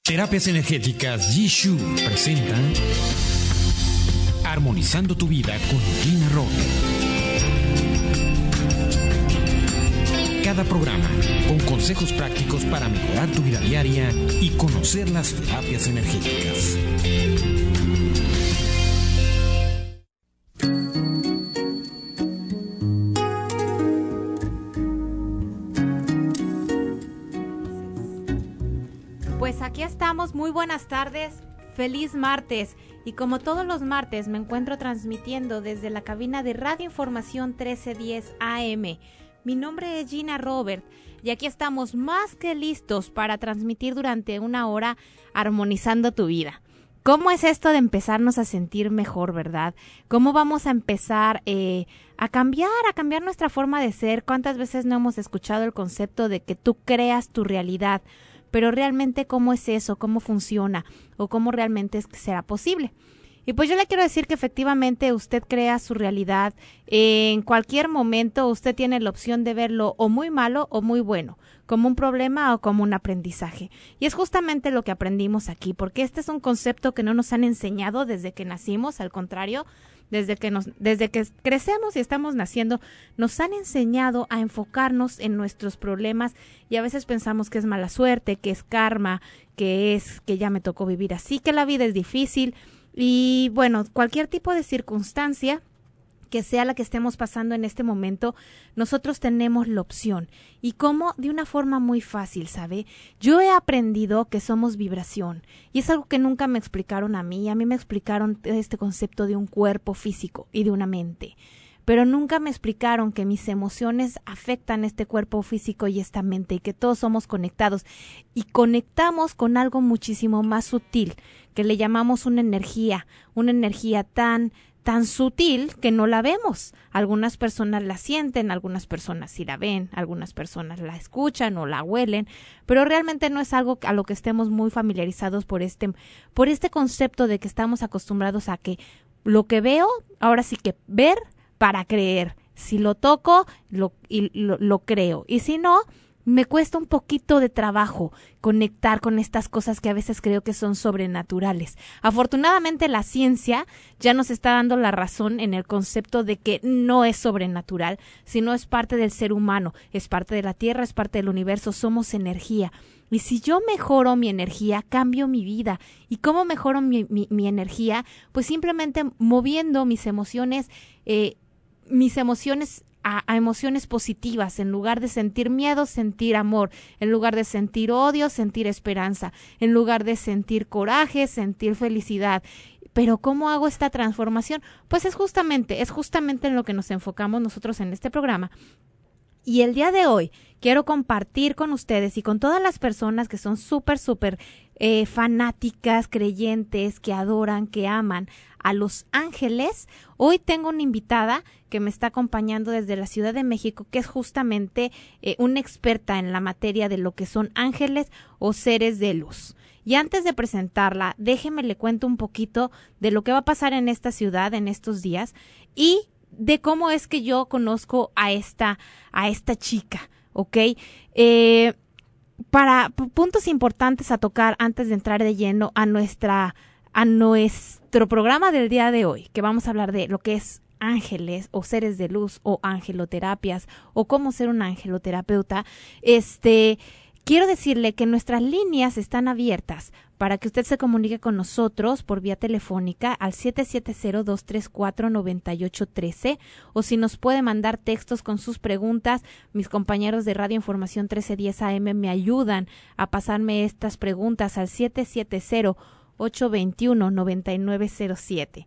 Terapias Energéticas Jishu presenta Armonizando tu vida con Gina Robert. Cada programa con consejos prácticos para mejorar tu vida diaria y conocer las terapias energéticas. Pues aquí estamos, muy buenas tardes, feliz martes, y como todos los martes me encuentro transmitiendo desde la cabina de Radio Información 1310 AM. Mi nombre es Gina Robert y aquí estamos más que listos para transmitir durante una hora armonizando tu vida. ¿Cómo es esto de empezarnos a sentir mejor, verdad? ¿Cómo vamos a empezar a cambiar nuestra forma de ser? ¿Cuántas veces no hemos escuchado el concepto de que tú creas tu realidad? Pero realmente, ¿cómo es eso? ¿Cómo funciona? ¿O cómo realmente será posible? Y pues yo le quiero decir que efectivamente usted crea su realidad. En cualquier momento usted tiene la opción de verlo o muy malo o muy bueno, como un problema o como un aprendizaje. Y es justamente lo que aprendimos aquí, porque este es un concepto que no nos han enseñado desde que nacimos, al contrario, desde que crecemos y estamos naciendo, nos han enseñado a enfocarnos en nuestros problemas y a veces pensamos que es mala suerte, que es karma, que ya me tocó vivir así, que la vida es difícil y bueno, cualquier tipo de circunstancia que sea la que estemos pasando en este momento, nosotros tenemos la opción. ¿Y cómo? De una forma muy fácil, ¿sabe? Yo he aprendido que somos vibración y es algo que nunca me explicaron a mí. A mí me explicaron este concepto de un cuerpo físico y de una mente, pero nunca me explicaron que mis emociones afectan este cuerpo físico y esta mente y que todos somos conectados y conectamos con algo muchísimo más sutil que le llamamos una energía tan sutil que no la vemos. Algunas personas la sienten, algunas personas sí la ven, algunas personas la escuchan o la huelen, pero realmente no es algo a lo que estemos muy familiarizados por este concepto de que estamos acostumbrados a que lo que veo, ahora sí que ver para creer. Si lo toco, lo creo. Y si no, me cuesta un poquito de trabajo conectar con estas cosas que a veces creo que son sobrenaturales. Afortunadamente la ciencia ya nos está dando la razón en el concepto de que no es sobrenatural, sino es parte del ser humano, es parte de la Tierra, es parte del universo, somos energía. Y si yo mejoro mi energía, cambio mi vida. ¿Y cómo mejoro mi energía? Pues simplemente moviendo mis emociones a emociones positivas. En lugar de sentir miedo, sentir amor. En lugar de sentir odio, sentir esperanza. En lugar de sentir coraje, sentir felicidad. Pero ¿cómo hago esta transformación? Pues es justamente en lo que nos enfocamos nosotros en este programa. Y el día de hoy quiero compartir con ustedes y con todas las personas que son súper fanáticas, creyentes, que adoran, que aman a los ángeles. Hoy tengo una invitada que me está acompañando desde la Ciudad de México, que es justamente una experta en la materia de lo que son ángeles o seres de luz. Y antes de presentarla, déjeme le cuento un poquito de lo que va a pasar en esta ciudad en estos días y de cómo es que yo conozco a esta chica, ¿ok? Para puntos importantes a tocar antes de entrar de lleno a nuestro programa del día de hoy, que vamos a hablar de lo que es ángeles o seres de luz o angeloterapias o cómo ser un angeloterapeuta. Quiero decirle que nuestras líneas están abiertas para que usted se comunique con nosotros por vía telefónica al 770-234-9813 o si nos puede mandar textos con sus preguntas. Mis compañeros de Radio Información 1310 AM me ayudan a pasarme estas preguntas al 770-821-9907.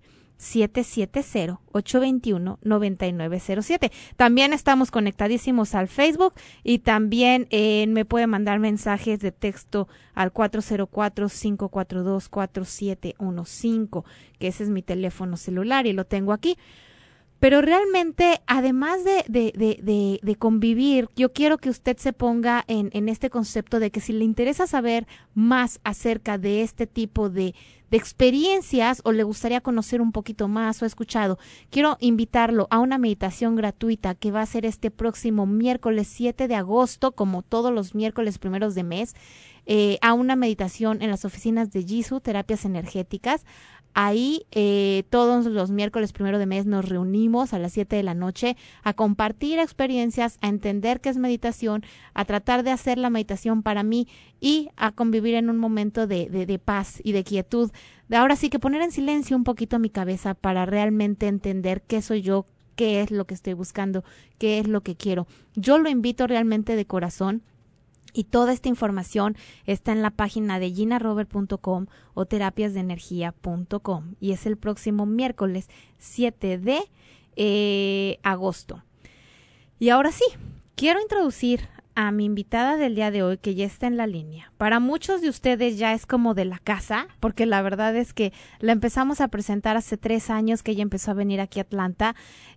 770-821-9907. También estamos conectadísimos al Facebook y también me puede mandar mensajes de texto al 404-542-4715, que ese es mi teléfono celular y lo tengo aquí. Pero realmente, además de convivir, yo quiero que usted se ponga en este concepto de que si le interesa saber más acerca de este tipo de experiencias o le gustaría conocer un poquito más o escuchado, quiero invitarlo a una meditación gratuita que va a ser este próximo miércoles 7 de agosto, como todos los miércoles primeros de mes. a una meditación en las oficinas de Jisoo, Terapias Energéticas. Ahí todos los miércoles 1 de mes nos reunimos a las 7 de la noche a compartir experiencias, a entender qué es meditación, a tratar de hacer la meditación para mí y a convivir en un momento de paz y de quietud. De ahora sí que poner en silencio un poquito mi cabeza para realmente entender qué soy yo, qué es lo que estoy buscando, qué es lo que quiero. Yo lo invito realmente de corazón. Y toda esta información está en la página de ginarobert.com o terapiasdeenergia.com. Y es el próximo miércoles 7 de agosto. Y ahora sí, quiero introducir a mi invitada del día de hoy, que ya está en la línea. Para muchos de ustedes ya es como de la casa, porque la verdad es que la empezamos a presentar hace 3 años que ella empezó a venir aquí a Atlanta.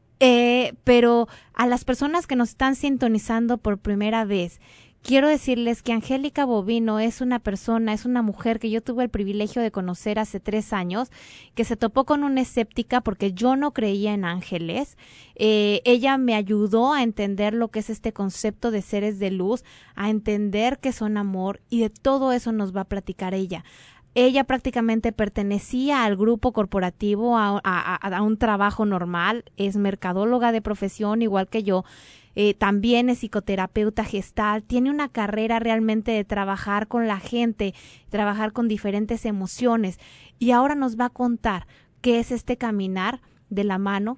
Pero a las personas que nos están sintonizando por primera vez, quiero decirles que Angélica Bovino es una persona, es una mujer que yo tuve el privilegio de conocer hace 3 años, que se topó con una escéptica porque yo no creía en ángeles. Ella me ayudó a entender lo que es este concepto de seres de luz, a entender que son amor, y de todo eso nos va a platicar ella. Ella prácticamente pertenecía al grupo corporativo, a un trabajo normal, es mercadóloga de profesión igual que yo. También es psicoterapeuta gestal, tiene una carrera realmente de trabajar con la gente, trabajar con diferentes emociones, y ahora nos va a contar qué es este caminar de la mano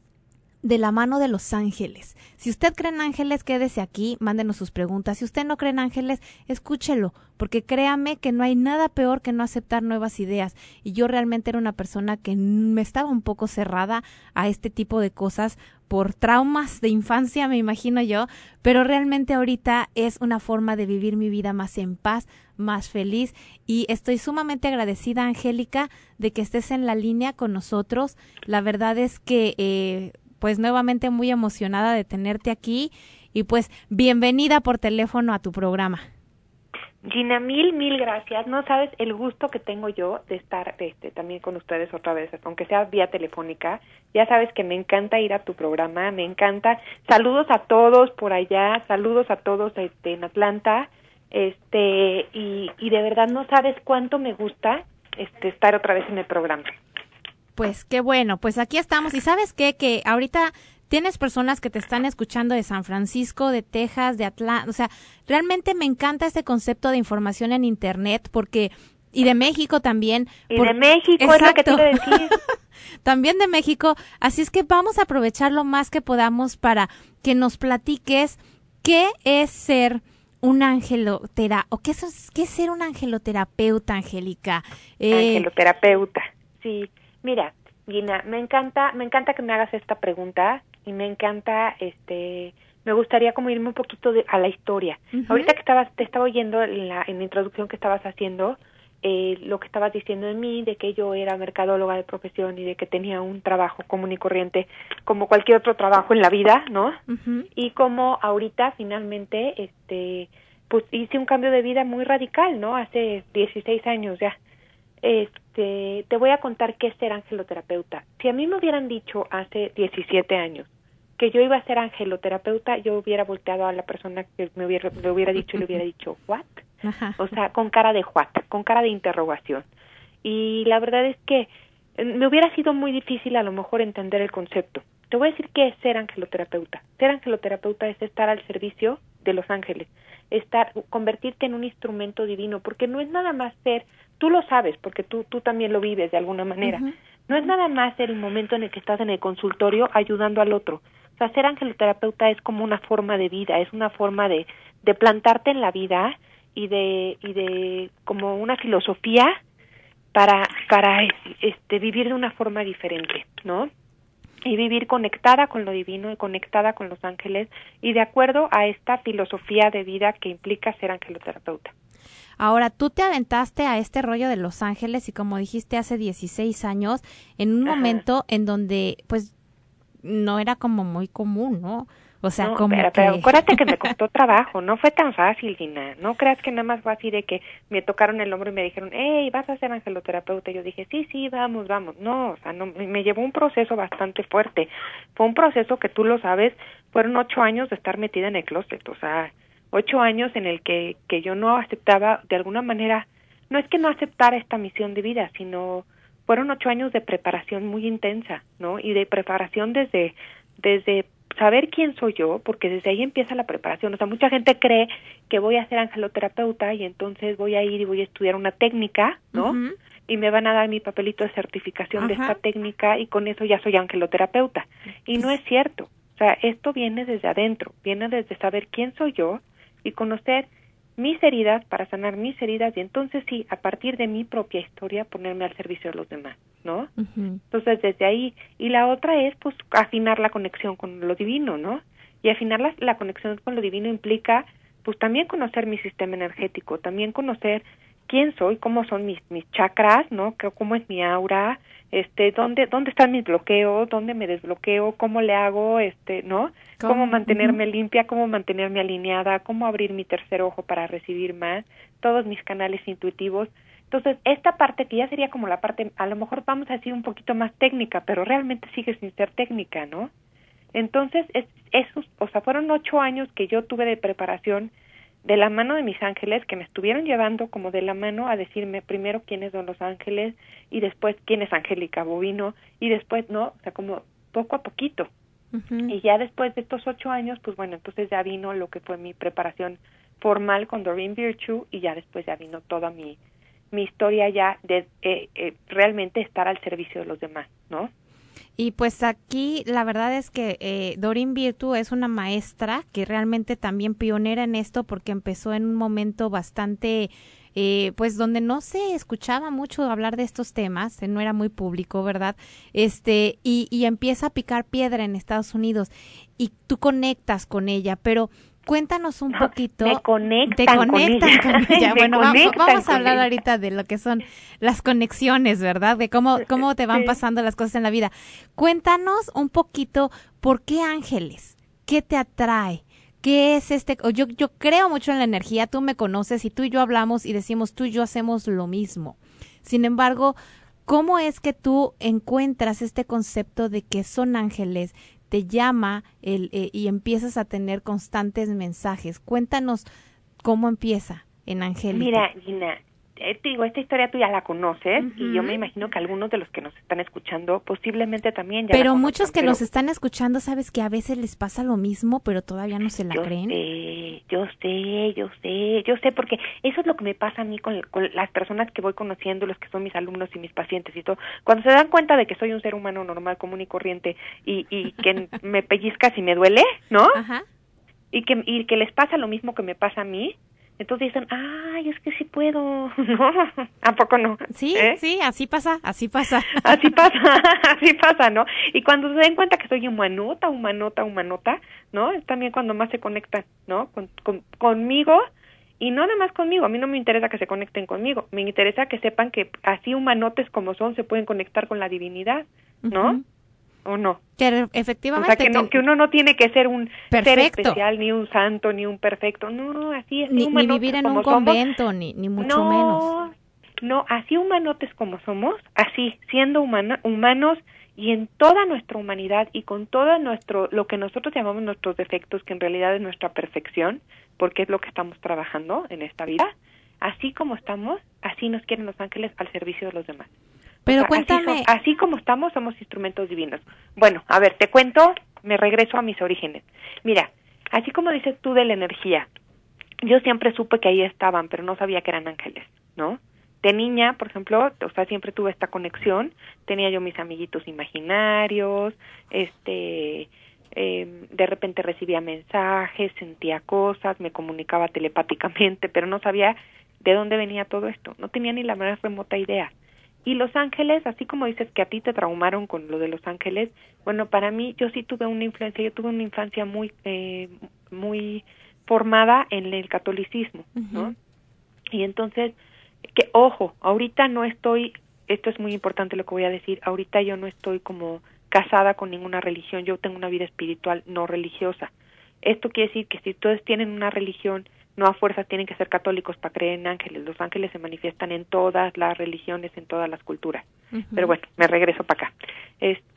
de los ángeles. Si usted cree en ángeles, quédese aquí, mándenos sus preguntas. Si usted no cree en ángeles, escúchelo, porque créame que no hay nada peor que no aceptar nuevas ideas. Y yo realmente era una persona que me estaba un poco cerrada a este tipo de cosas por traumas de infancia, me imagino yo, pero realmente ahorita es una forma de vivir mi vida más en paz, más feliz, y estoy sumamente agradecida, Angélica, de que estés en la línea con nosotros. La verdad es que pues nuevamente muy emocionada de tenerte aquí, y pues bienvenida por teléfono a tu programa. Gina, mil gracias. No sabes el gusto que tengo yo de estar también con ustedes otra vez, aunque sea vía telefónica. Ya sabes que me encanta ir a tu programa, me encanta. Saludos a todos por allá, saludos a todos en Atlanta, y de verdad no sabes cuánto me gusta estar otra vez en el programa. Pues qué bueno, pues aquí estamos. Y ¿sabes qué? Que ahorita tienes personas que te están escuchando de San Francisco, de Texas, de Atlanta. O sea, realmente me encanta este concepto de información en Internet, porque, y de México también. De México, exacto. Es lo que te iba a decir. También de México. Así es que vamos a aprovechar lo más que podamos para que nos platiques qué es ser un o qué es ser un angeloterapeuta, Angélica. Angeloterapeuta, sí. Mira, Gina, me encanta que me hagas esta pregunta, y me encanta, me gustaría como irme un poquito a la historia. Uh-huh. Ahorita que te estaba oyendo en la introducción que estabas haciendo, lo que estabas diciendo de mí, de que yo era mercadóloga de profesión y de que tenía un trabajo común y corriente como cualquier otro trabajo en la vida, ¿no? Uh-huh. Y como ahorita finalmente, pues hice un cambio de vida muy radical, ¿no? Hace 16 años ya. Te voy a contar qué es ser angeloterapeuta. Si a mí me hubieran dicho hace 17 años que yo iba a ser angeloterapeuta, yo hubiera volteado a la persona que le hubiera dicho y le hubiera dicho, ¿what? Ajá. O sea, con cara de what, con cara de interrogación. Y la verdad es que me hubiera sido muy difícil a lo mejor entender el concepto. Te voy a decir qué es ser angeloterapeuta. Ser angeloterapeuta es estar al servicio de los ángeles, convertirte en un instrumento divino, porque no es nada más ser. Tú lo sabes, porque tú también lo vives de alguna manera. Uh-huh. No es nada más el momento en el que estás en el consultorio ayudando al otro. O sea, ser angeloterapeuta es como una forma de vida, es una forma de plantarte en la vida y de como una filosofía para vivir de una forma diferente, ¿no? Y vivir conectada con lo divino y conectada con los ángeles, y de acuerdo a esta filosofía de vida que implica ser angeloterapeuta. Ahora, tú te aventaste a este rollo de Los Ángeles, y como dijiste, hace 16 años, en un momento en donde, pues, no era como muy común, ¿no? O sea, no, como pero acuérdate que me costó trabajo, no fue tan fácil, Gina. No creas que nada más fue así de que me tocaron el hombro y me dijeron, hey, vas a ser angeloterapeuta. Y yo dije, sí, vamos. No, o sea, no, me llevó un proceso bastante fuerte. Fue un proceso que tú lo sabes, fueron 8 años de estar metida en el closet, o sea, 8 años en el que yo no aceptaba, de alguna manera, no es que no aceptara esta misión de vida, sino fueron 8 años de preparación muy intensa, ¿no? Y de preparación desde saber quién soy yo, porque desde ahí empieza la preparación. O sea, mucha gente cree que voy a ser angeloterapeuta y entonces voy a ir y voy a estudiar una técnica, ¿no? Uh-huh. Y me van a dar mi papelito de certificación de esta técnica y con eso ya soy angeloterapeuta. Y no es cierto. O sea, esto viene desde adentro, viene desde saber quién soy yo y conocer mis heridas para sanar mis heridas y entonces sí, a partir de mi propia historia, ponerme al servicio de los demás, ¿no? Uh-huh. Entonces, desde ahí. Y la otra es, pues, afinar la conexión con lo divino, ¿no? Y afinar la conexión con lo divino implica, pues, también conocer mi sistema energético, también conocer quién soy, cómo son mis chakras, ¿no? Cómo es mi aura, dónde están mis bloqueos, dónde me desbloqueo, cómo le hago, ¿no? Cómo mantenerme limpia, cómo mantenerme alineada, cómo abrir mi tercer ojo para recibir más, todos mis canales intuitivos. Entonces, esta parte que ya sería como la parte, a lo mejor vamos a decir un poquito más técnica, pero realmente sigue sin ser técnica, ¿no? Entonces, fueron 8 años que yo tuve de preparación de la mano de mis ángeles, que me estuvieron llevando como de la mano a decirme primero quiénes son los ángeles y después quién es Angélica Bovino y después, ¿no? O sea, como poco a poquito. Uh-huh. Y ya después de estos 8 años, pues bueno, entonces ya vino lo que fue mi preparación formal con Doreen Virtue y ya después ya vino toda mi historia ya de realmente estar al servicio de los demás, ¿no? Y pues aquí la verdad es que Doreen Virtue es una maestra que realmente también pionera en esto porque empezó en un momento bastante, pues donde no se escuchaba mucho hablar de estos temas, no era muy público, ¿verdad? Y empieza a picar piedra en Estados Unidos y tú conectas con ella, pero cuéntanos un poquito. Te conectan con ella. Bueno, vamos a hablar ahorita de lo que son las conexiones, ¿verdad? De cómo te van pasando las cosas en la vida. Cuéntanos un poquito, ¿por qué ángeles? ¿Qué te atrae? ¿Qué es Yo creo mucho en la energía, tú me conoces y tú y yo hablamos y decimos tú y yo hacemos lo mismo. Sin embargo, ¿cómo es que tú encuentras este concepto de que son ángeles? Te llama y empiezas a tener constantes mensajes. Cuéntanos cómo empieza en Angélica. Mira, Gina, te digo, esta historia tú ya la conoces uh-huh. y yo me imagino que algunos de los que nos están escuchando posiblemente también ya Pero muchos que nos están escuchando, sabes que a veces les pasa lo mismo, pero todavía no se la creen. Yo sé, porque eso es lo que me pasa a mí con las personas que voy conociendo, los que son mis alumnos y mis pacientes y todo. Cuando se dan cuenta de que soy un ser humano normal, común y corriente y que me pellizcas y me duele, ¿no? Ajá. Y que les pasa lo mismo que me pasa a mí, entonces dicen, ay, es que sí puedo, ¿no? ¿A poco no? Sí, sí, así pasa. Así pasa, ¿no? Y cuando se den cuenta que soy humanota, ¿no? Es también cuando más se conectan, ¿no? Conmigo, y no nada más conmigo, a mí no me interesa que se conecten conmigo, me interesa que sepan que así humanotes como son se pueden conectar con la divinidad, ¿no? Uh-huh. ¿O no? Que efectivamente. O sea, que uno no tiene que ser un ser especial, ni un santo, ni un perfecto. No, así es. Ni vivir en un convento, ni mucho menos. No, así humanotes como somos, así, siendo humanos y en toda nuestra humanidad y con todo lo que nosotros llamamos nuestros defectos, que en realidad es nuestra perfección, porque es lo que estamos trabajando en esta vida, así como estamos, así nos quieren los ángeles al servicio de los demás. Pero cuéntame. Así como estamos, somos instrumentos divinos. Bueno, a ver, te cuento, me regreso a mis orígenes. Mira, así como dices tú de la energía, yo siempre supe que ahí estaban, pero no sabía que eran ángeles, ¿no? De niña, por ejemplo, o sea, siempre tuve esta conexión, tenía yo mis amiguitos imaginarios, de repente recibía mensajes, sentía cosas, me comunicaba telepáticamente, pero no sabía de dónde venía todo esto, no tenía ni la más remota idea. Y los ángeles, así como dices que a ti te traumaron con lo de los ángeles, bueno, para mí yo sí tuve una influencia, yo tuve una infancia muy formada en el catolicismo, ¿no? Uh-huh. Y entonces, ojo, ahorita no estoy, esto es muy importante lo que voy a decir, ahorita yo no estoy como casada con ninguna religión, yo tengo una vida espiritual no religiosa. Esto quiere decir que si todos tienen una religión, no a fuerzas tienen que ser católicos para creer en ángeles. Los ángeles se manifiestan en todas las religiones, en todas las culturas. Uh-huh. Pero bueno, me regreso para acá.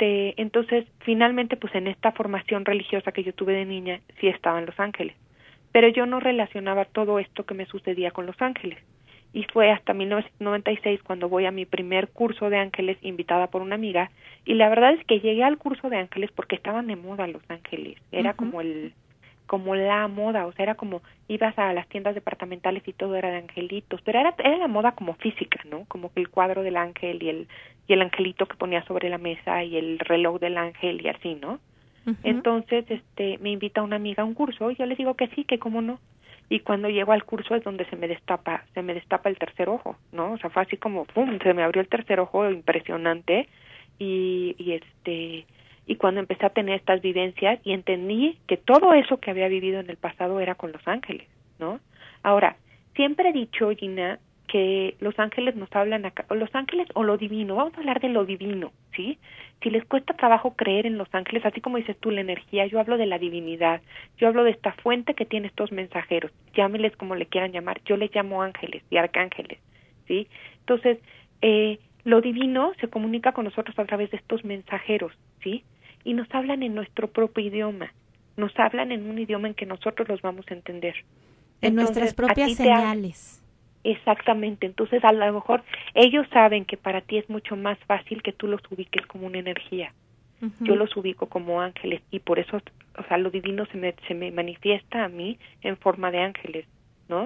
Entonces, finalmente, pues en esta formación religiosa que yo tuve de niña, sí estaban los ángeles. pero yo no relacionaba todo esto que me sucedía con los ángeles. Y fue hasta 1996 cuando voy a mi primer curso de ángeles invitada por una amiga, y la verdad es que llegué al curso de ángeles porque estaban de moda los ángeles, era como la moda, o sea, era como ibas a las tiendas departamentales y todo era de angelitos, pero era la moda como física, ¿no? Como que el cuadro del ángel y el angelito que ponía sobre la mesa y el reloj del ángel y así, ¿no? Entonces, me invita una amiga a un curso y yo le digo que sí, que cómo no. Y cuando llego al curso es donde se me destapa el tercer ojo, ¿no? O sea, fue así como pum, se me abrió el tercer ojo impresionante y cuando empecé a tener estas vivencias y entendí que todo eso que había vivido en el pasado era con los ángeles, ¿no? Ahora, siempre he dicho, Gina, que los ángeles nos hablan acá, o los ángeles o lo divino, vamos a hablar de lo divino, ¿sí? Si les cuesta trabajo creer en los ángeles, así como dices tú, la energía, yo hablo de la divinidad, yo hablo de esta fuente que tiene estos mensajeros, llámeles como le quieran llamar, yo les llamo ángeles y arcángeles, ¿sí? Entonces, lo divino se comunica con nosotros a través de estos mensajeros, ¿sí? Y nos hablan en nuestro propio idioma, nos hablan en un idioma en que nosotros los vamos a entender. En nuestras propias señales. Exactamente, entonces a lo mejor ellos saben que para ti es mucho más fácil que tú los ubiques como una energía. Yo los ubico como ángeles y por eso, o sea, lo divino se me manifiesta a mí en forma de ángeles, ¿no?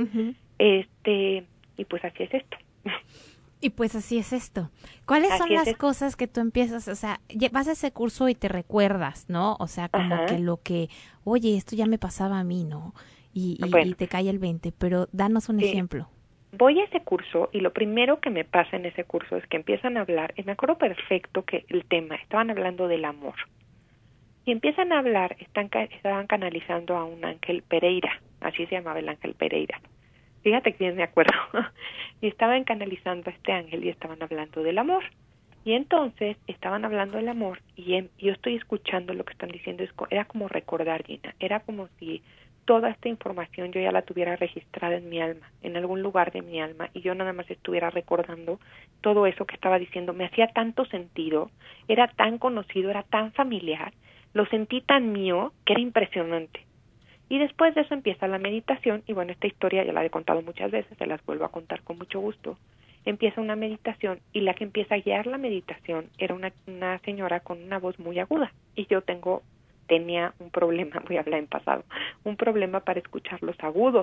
Y pues así es esto. Y pues así es esto. ¿Cuáles son las cosas que tú empiezas, o sea, vas a ese curso y te recuerdas, ¿no? O sea, como que oye, esto ya me pasaba a mí, ¿no? Y te cae el 20, pero danos un ejemplo. Voy a ese curso y lo primero que me pasa en ese curso es que empiezan a hablar, y me acuerdo perfecto que el tema, estaban hablando del amor. Y empiezan a hablar, estaban canalizando a un ángel Pereira, así se llamaba el ángel Pereira. Fíjate que bien me acuerdo. Y estaban canalizando a este ángel y estaban hablando del amor. Y entonces estaban hablando del amor y yo estoy escuchando lo que están diciendo, era como recordar, Gina, era como si toda esta información yo ya la tuviera registrada en mi alma, en algún lugar de mi alma, y yo nada más estuviera recordando todo eso que estaba diciendo. Me hacía tanto sentido, era tan conocido, era tan familiar, lo sentí tan mío que era impresionante. Y después de eso empieza la meditación, y bueno, esta historia ya la he contado muchas veces, se las vuelvo a contar con mucho gusto. Empieza una meditación, y la que empieza a guiar la meditación era una señora con una voz muy aguda, y yo tenía un problema, voy a hablar en pasado, un problema para escuchar los agudos,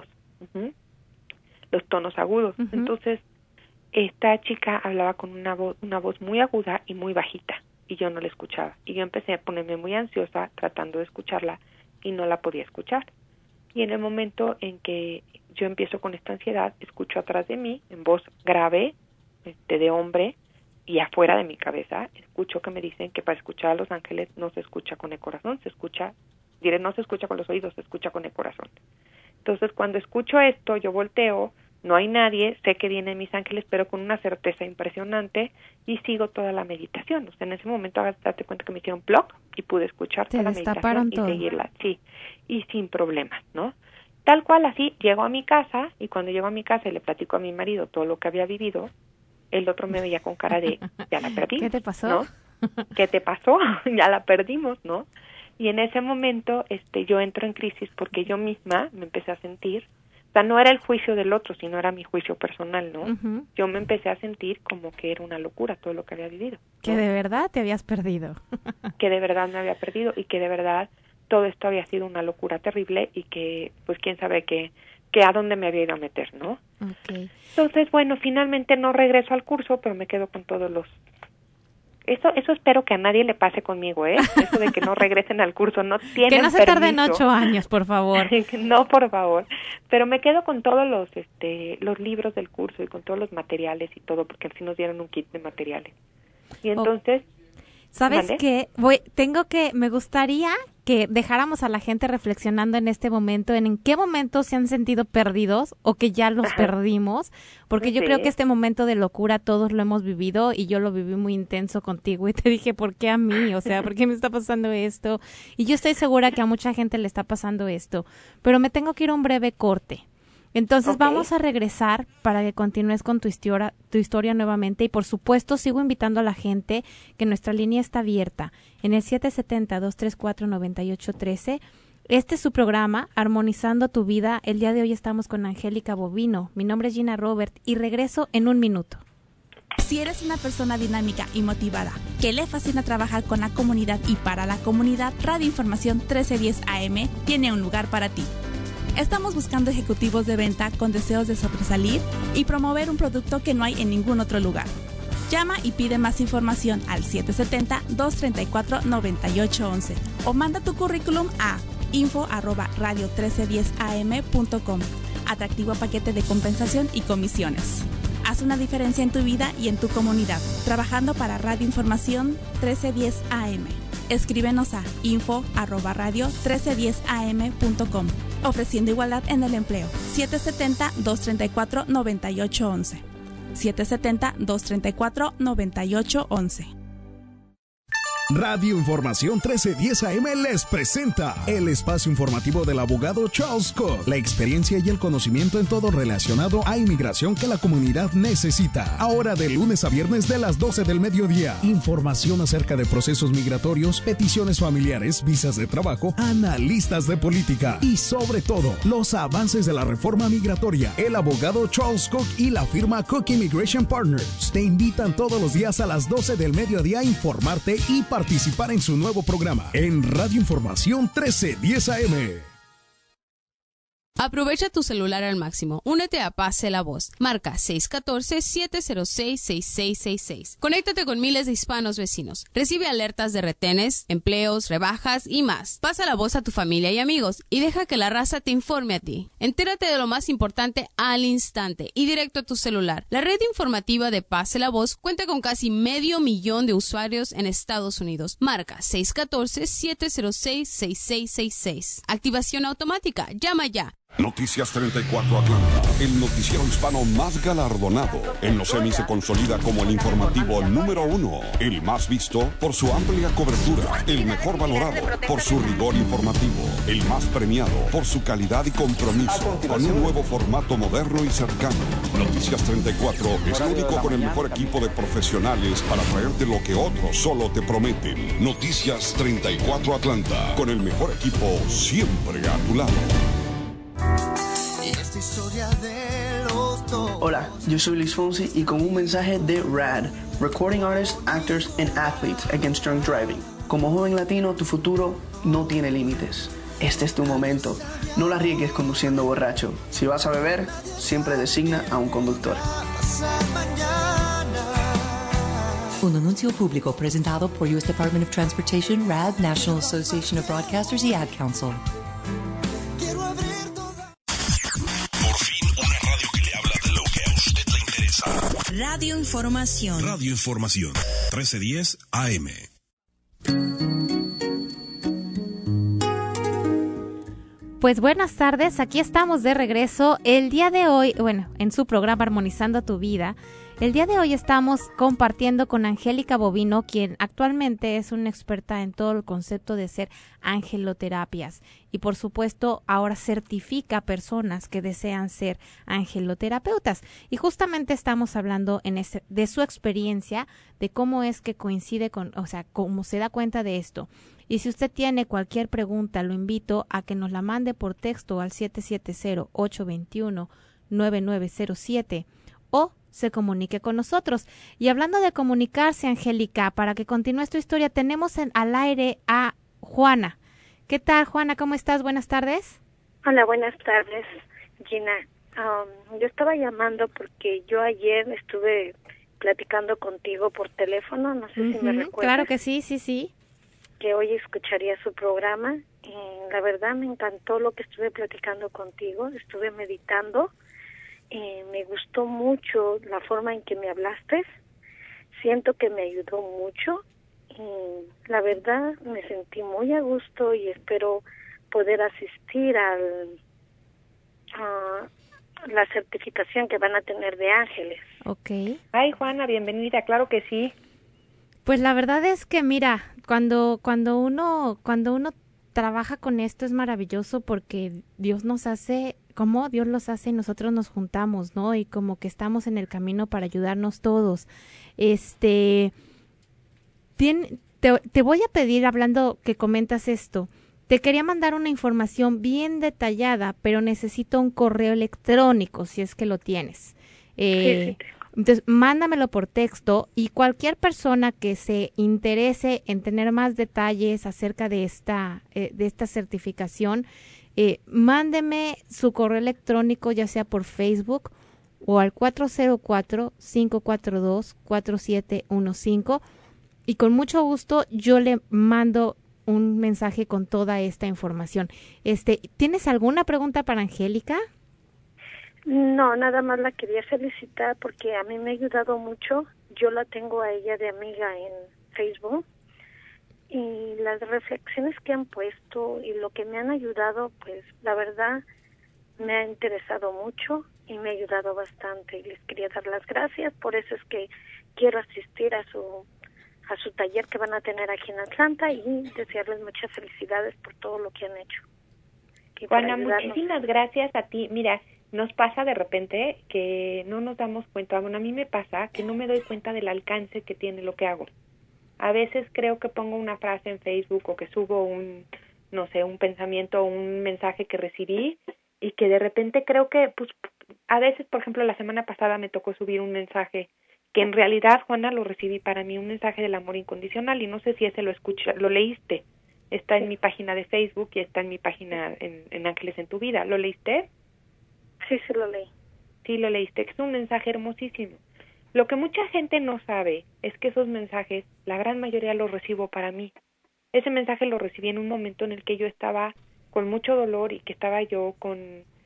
los tonos agudos. Entonces, esta chica hablaba con una voz muy aguda y muy bajita, y yo no la escuchaba. Y yo empecé a ponerme muy ansiosa tratando de escucharla, y no la podía escuchar. Y en el momento en que yo empiezo con esta ansiedad, escucho atrás de mí, en voz grave, de hombre, y afuera de mi cabeza, escucho que me dicen que para escuchar a los ángeles no se escucha con el corazón, no se escucha con los oídos, se escucha con el corazón. Entonces, cuando escucho esto, yo volteo, no hay nadie, sé que vienen mis ángeles, pero con una certeza impresionante, y sigo toda la meditación. O sea, en ese momento, date cuenta que me hicieron block y pude escuchar toda la meditación y seguirla, sí, y sin problemas, ¿no? Tal cual así, llego a mi casa, y cuando llego a mi casa y le platico a mi marido todo lo que había vivido, el otro me veía con cara de, ya la perdimos. ¿Qué te pasó? ¿No? ¿Qué te pasó? Ya la perdimos, ¿no? Y en ese momento, yo entro en crisis porque yo misma me empecé a sentir, o sea, no era el juicio del otro, sino era mi juicio personal, ¿no? Yo me empecé a sentir como que era una locura todo lo que había vivido, ¿no? Que de verdad te habías perdido. Que de verdad me había perdido y que de verdad todo esto había sido una locura terrible y que, pues, quién sabe que a dónde me había ido a meter, ¿no? Okay. Entonces, bueno, finalmente no regreso al curso, pero me quedo con todos los... Eso espero que a nadie le pase conmigo, ¿eh? Eso de que no regresen al curso, no tienen Que no se permiso. tarden 8 años, por favor. No, por favor. Pero me quedo con todos los libros del curso y con todos los materiales y todo, porque así nos dieron un kit de materiales. Y entonces... ¿Sabes qué? Me gustaría que dejáramos a la gente reflexionando en este momento, en qué momento se han sentido perdidos o que ya los perdimos, porque yo creo que este momento de locura todos lo hemos vivido y yo lo viví muy intenso contigo y te dije, ¿por qué a mí? O sea, ¿por qué me está pasando esto? Y yo estoy segura que a mucha gente le está pasando esto, pero me tengo que ir a un breve corte. Entonces vamos a regresar para que continúes con tu historia nuevamente y por supuesto sigo invitando a la gente que nuestra línea está abierta en el 770-234-9813 Este es su programa, Armonizando tu Vida. El día de hoy estamos con Angélica Bovino. Mi nombre es Gina Robert y regreso en un minuto. Si eres una persona dinámica y motivada, que le fascina trabajar con la comunidad y para la comunidad, Radio Información 1310 AM tiene un lugar para ti. Estamos buscando ejecutivos de venta con deseos de sobresalir y promover un producto que no hay en ningún otro lugar. Llama y pide más información al 770-234-9811 o manda tu currículum a info@radio1310am.com. Atractivo paquete de compensación y comisiones. Haz una diferencia en tu vida y en tu comunidad, trabajando para Radio Información 1310 AM. Escríbenos a info@radio1310am.com, ofreciendo igualdad en el empleo. 770-234-9811. 770-234-9811. Radio Información 1310 AM les presenta el espacio informativo del abogado Charles Cook. La experiencia y el conocimiento en todo relacionado a inmigración que la comunidad necesita. Ahora de lunes a viernes de las 12 del mediodía. Información acerca de procesos migratorios, peticiones familiares, visas de trabajo, analistas de política y sobre todo los avances de la reforma migratoria. El abogado Charles Cook y la firma Cook Immigration Partners te invitan todos los días a las 12 del mediodía a informarte y participar en su nuevo programa en Radio Información 1310 AM. Aprovecha tu celular al máximo. Únete a Pase la Voz. Marca 614-706-6666. Conéctate con miles de hispanos vecinos. Recibe alertas de retenes, empleos, rebajas y más. Pasa la voz a tu familia y amigos y deja que la raza te informe a ti. Entérate de lo más importante al instante y directo a tu celular. La red informativa de Pase la Voz cuenta con casi 500,000 de usuarios en Estados Unidos. Marca 614-706-6666. Activación automática. Llama ya. Noticias 34 Atlanta, el noticiero hispano más galardonado. En los Emmy se consolida como el informativo número 1, el más visto por su amplia cobertura, el mejor valorado por su rigor informativo, el más premiado por su calidad y compromiso, con un nuevo formato moderno y cercano. Noticias 34 es el único con el mejor equipo de profesionales para traerte lo que otros solo te prometen. Noticias 34 Atlanta, con el mejor equipo siempre a tu lado. Hola, yo soy Luis Fonsi y con un mensaje de RAD, Recording Artists, Actors and Athletes Against Drunk Driving. Como joven latino, tu futuro no tiene límites. Este es tu momento. No la arriesgues conduciendo borracho. Si vas a beber, siempre designa a un conductor. Un anuncio público presentado por U.S. Department of Transportation, RAD, National Association of Broadcasters y Ad Council. Radio Información. Radio Información, 1310 AM. Pues buenas tardes, aquí estamos de regreso. El día de hoy, en su programa Armonizando tu Vida, el día de hoy estamos compartiendo con Angélica Bovino, quien actualmente es una experta en todo el concepto de ser angeloterapias y por supuesto ahora certifica personas que desean ser angeloterapeutas. Y justamente estamos hablando de su experiencia, de cómo es que coincide cómo se da cuenta de esto. Y si usted tiene cualquier pregunta, lo invito a que nos la mande por texto al 770-821-9907 o se comunique con nosotros. Y hablando de comunicarse, Angélica, para que continúe tu historia, tenemos al aire a Juana. ¿Qué tal, Juana? ¿Cómo estás? Buenas tardes. Hola, buenas tardes, Gina. Yo estaba llamando porque yo ayer estuve platicando contigo por teléfono, no sé si me recuerdas. Claro que sí, sí. Que hoy escucharía su programa. La verdad me encantó lo que estuve platicando contigo, estuve meditando. Me gustó mucho la forma en que me hablaste, siento que me ayudó mucho y la verdad me sentí muy a gusto y espero poder asistir a la certificación que van a tener de ángeles. Okay. Ay, Juana, bienvenida, claro que sí. Pues la verdad es que mira, cuando uno trabaja con esto es maravilloso porque Dios nos hace como Dios los hace y nosotros nos juntamos, ¿no? Y como que estamos en el camino para ayudarnos todos. Te voy a pedir, hablando que comentas esto, te quería mandar una información bien detallada, pero necesito un correo electrónico, si es que lo tienes. Sí. Entonces, mándamelo por texto y cualquier persona que se interese en tener más detalles acerca de esta certificación, mándeme su correo electrónico, ya sea por Facebook o al 404-542-4715, y con mucho gusto yo le mando un mensaje con toda esta información. ¿Tienes alguna pregunta para Angélica? No, nada más la quería felicitar porque a mí me ha ayudado mucho. Yo la tengo a ella de amiga en Facebook y las reflexiones que han puesto y lo que me han ayudado, pues la verdad me ha interesado mucho y me ha ayudado bastante. Y les quería dar las gracias, por eso es que quiero asistir a su taller que van a tener aquí en Atlanta y desearles muchas felicidades por todo lo que han hecho. Juana, muchísimas gracias a ti. Mira, nos pasa de repente que no nos damos cuenta, bueno, a mí me pasa que no me doy cuenta del alcance que tiene lo que hago. A veces creo que pongo una frase en Facebook o que subo un pensamiento o un mensaje que recibí y que de repente creo que, pues, a veces, por ejemplo, la semana pasada me tocó subir un mensaje que en realidad, Juana, lo recibí para mí, un mensaje del amor incondicional, y no sé si ese lo leíste. Está en mi página de Facebook y está en mi página en Ángeles en tu Vida. ¿Lo leíste? Sí, lo leí. Sí, lo leíste. Es un mensaje hermosísimo. Lo que mucha gente no sabe es que esos mensajes, la gran mayoría los recibo para mí. Ese mensaje lo recibí en un momento en el que yo estaba con mucho dolor y que estaba yo con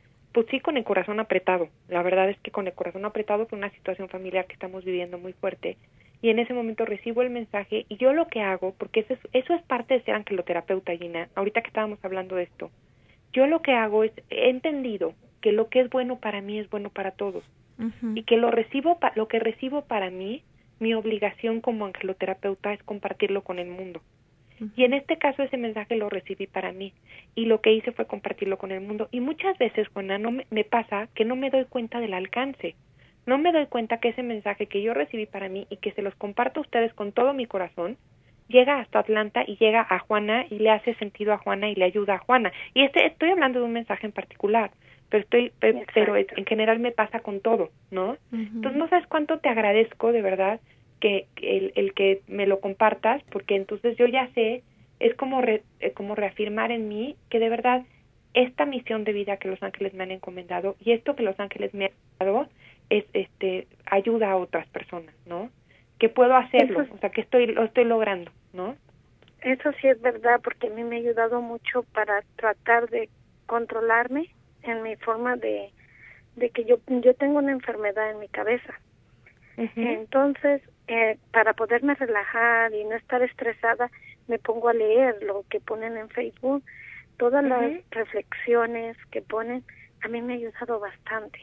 el corazón apretado. La verdad es que con el corazón apretado por una situación familiar que estamos viviendo muy fuerte. Y en ese momento recibo el mensaje y yo lo que hago, porque eso es parte de ser angeloterapeuta, Gina, ahorita que estábamos hablando de esto, yo lo que hago es, he entendido que lo que es bueno para mí es bueno para todos. Uh-huh. Y que lo que recibo para mí, mi obligación como angeloterapeuta es compartirlo con el mundo. Uh-huh. Y en este caso ese mensaje lo recibí para mí y lo que hice fue compartirlo con el mundo. Y muchas veces, Juana, me pasa que no me doy cuenta del alcance. No me doy cuenta que ese mensaje que yo recibí para mí y que se los comparto a ustedes con todo mi corazón, llega hasta Atlanta y llega a Juana y le hace sentido a Juana y le ayuda a Juana. Y estoy hablando de un mensaje en particular, pero en general me pasa con todo, ¿no? Uh-huh. Entonces no sabes cuánto te agradezco de verdad que el que me lo compartas, porque entonces yo ya sé, es como reafirmar en mí que de verdad esta misión de vida que los ángeles me han encomendado y esto que los ángeles me han dado es ayuda a otras personas, ¿no? Que puedo hacerlo, o sea, que lo estoy logrando, ¿no? Eso sí es verdad, porque a mí me ha ayudado mucho para tratar de controlarme en mi forma de que yo tengo una enfermedad en mi cabeza. Uh-huh. Entonces, para poderme relajar y no estar estresada, me pongo a leer lo que ponen en Facebook, todas las reflexiones que ponen, a mí me ha ayudado bastante.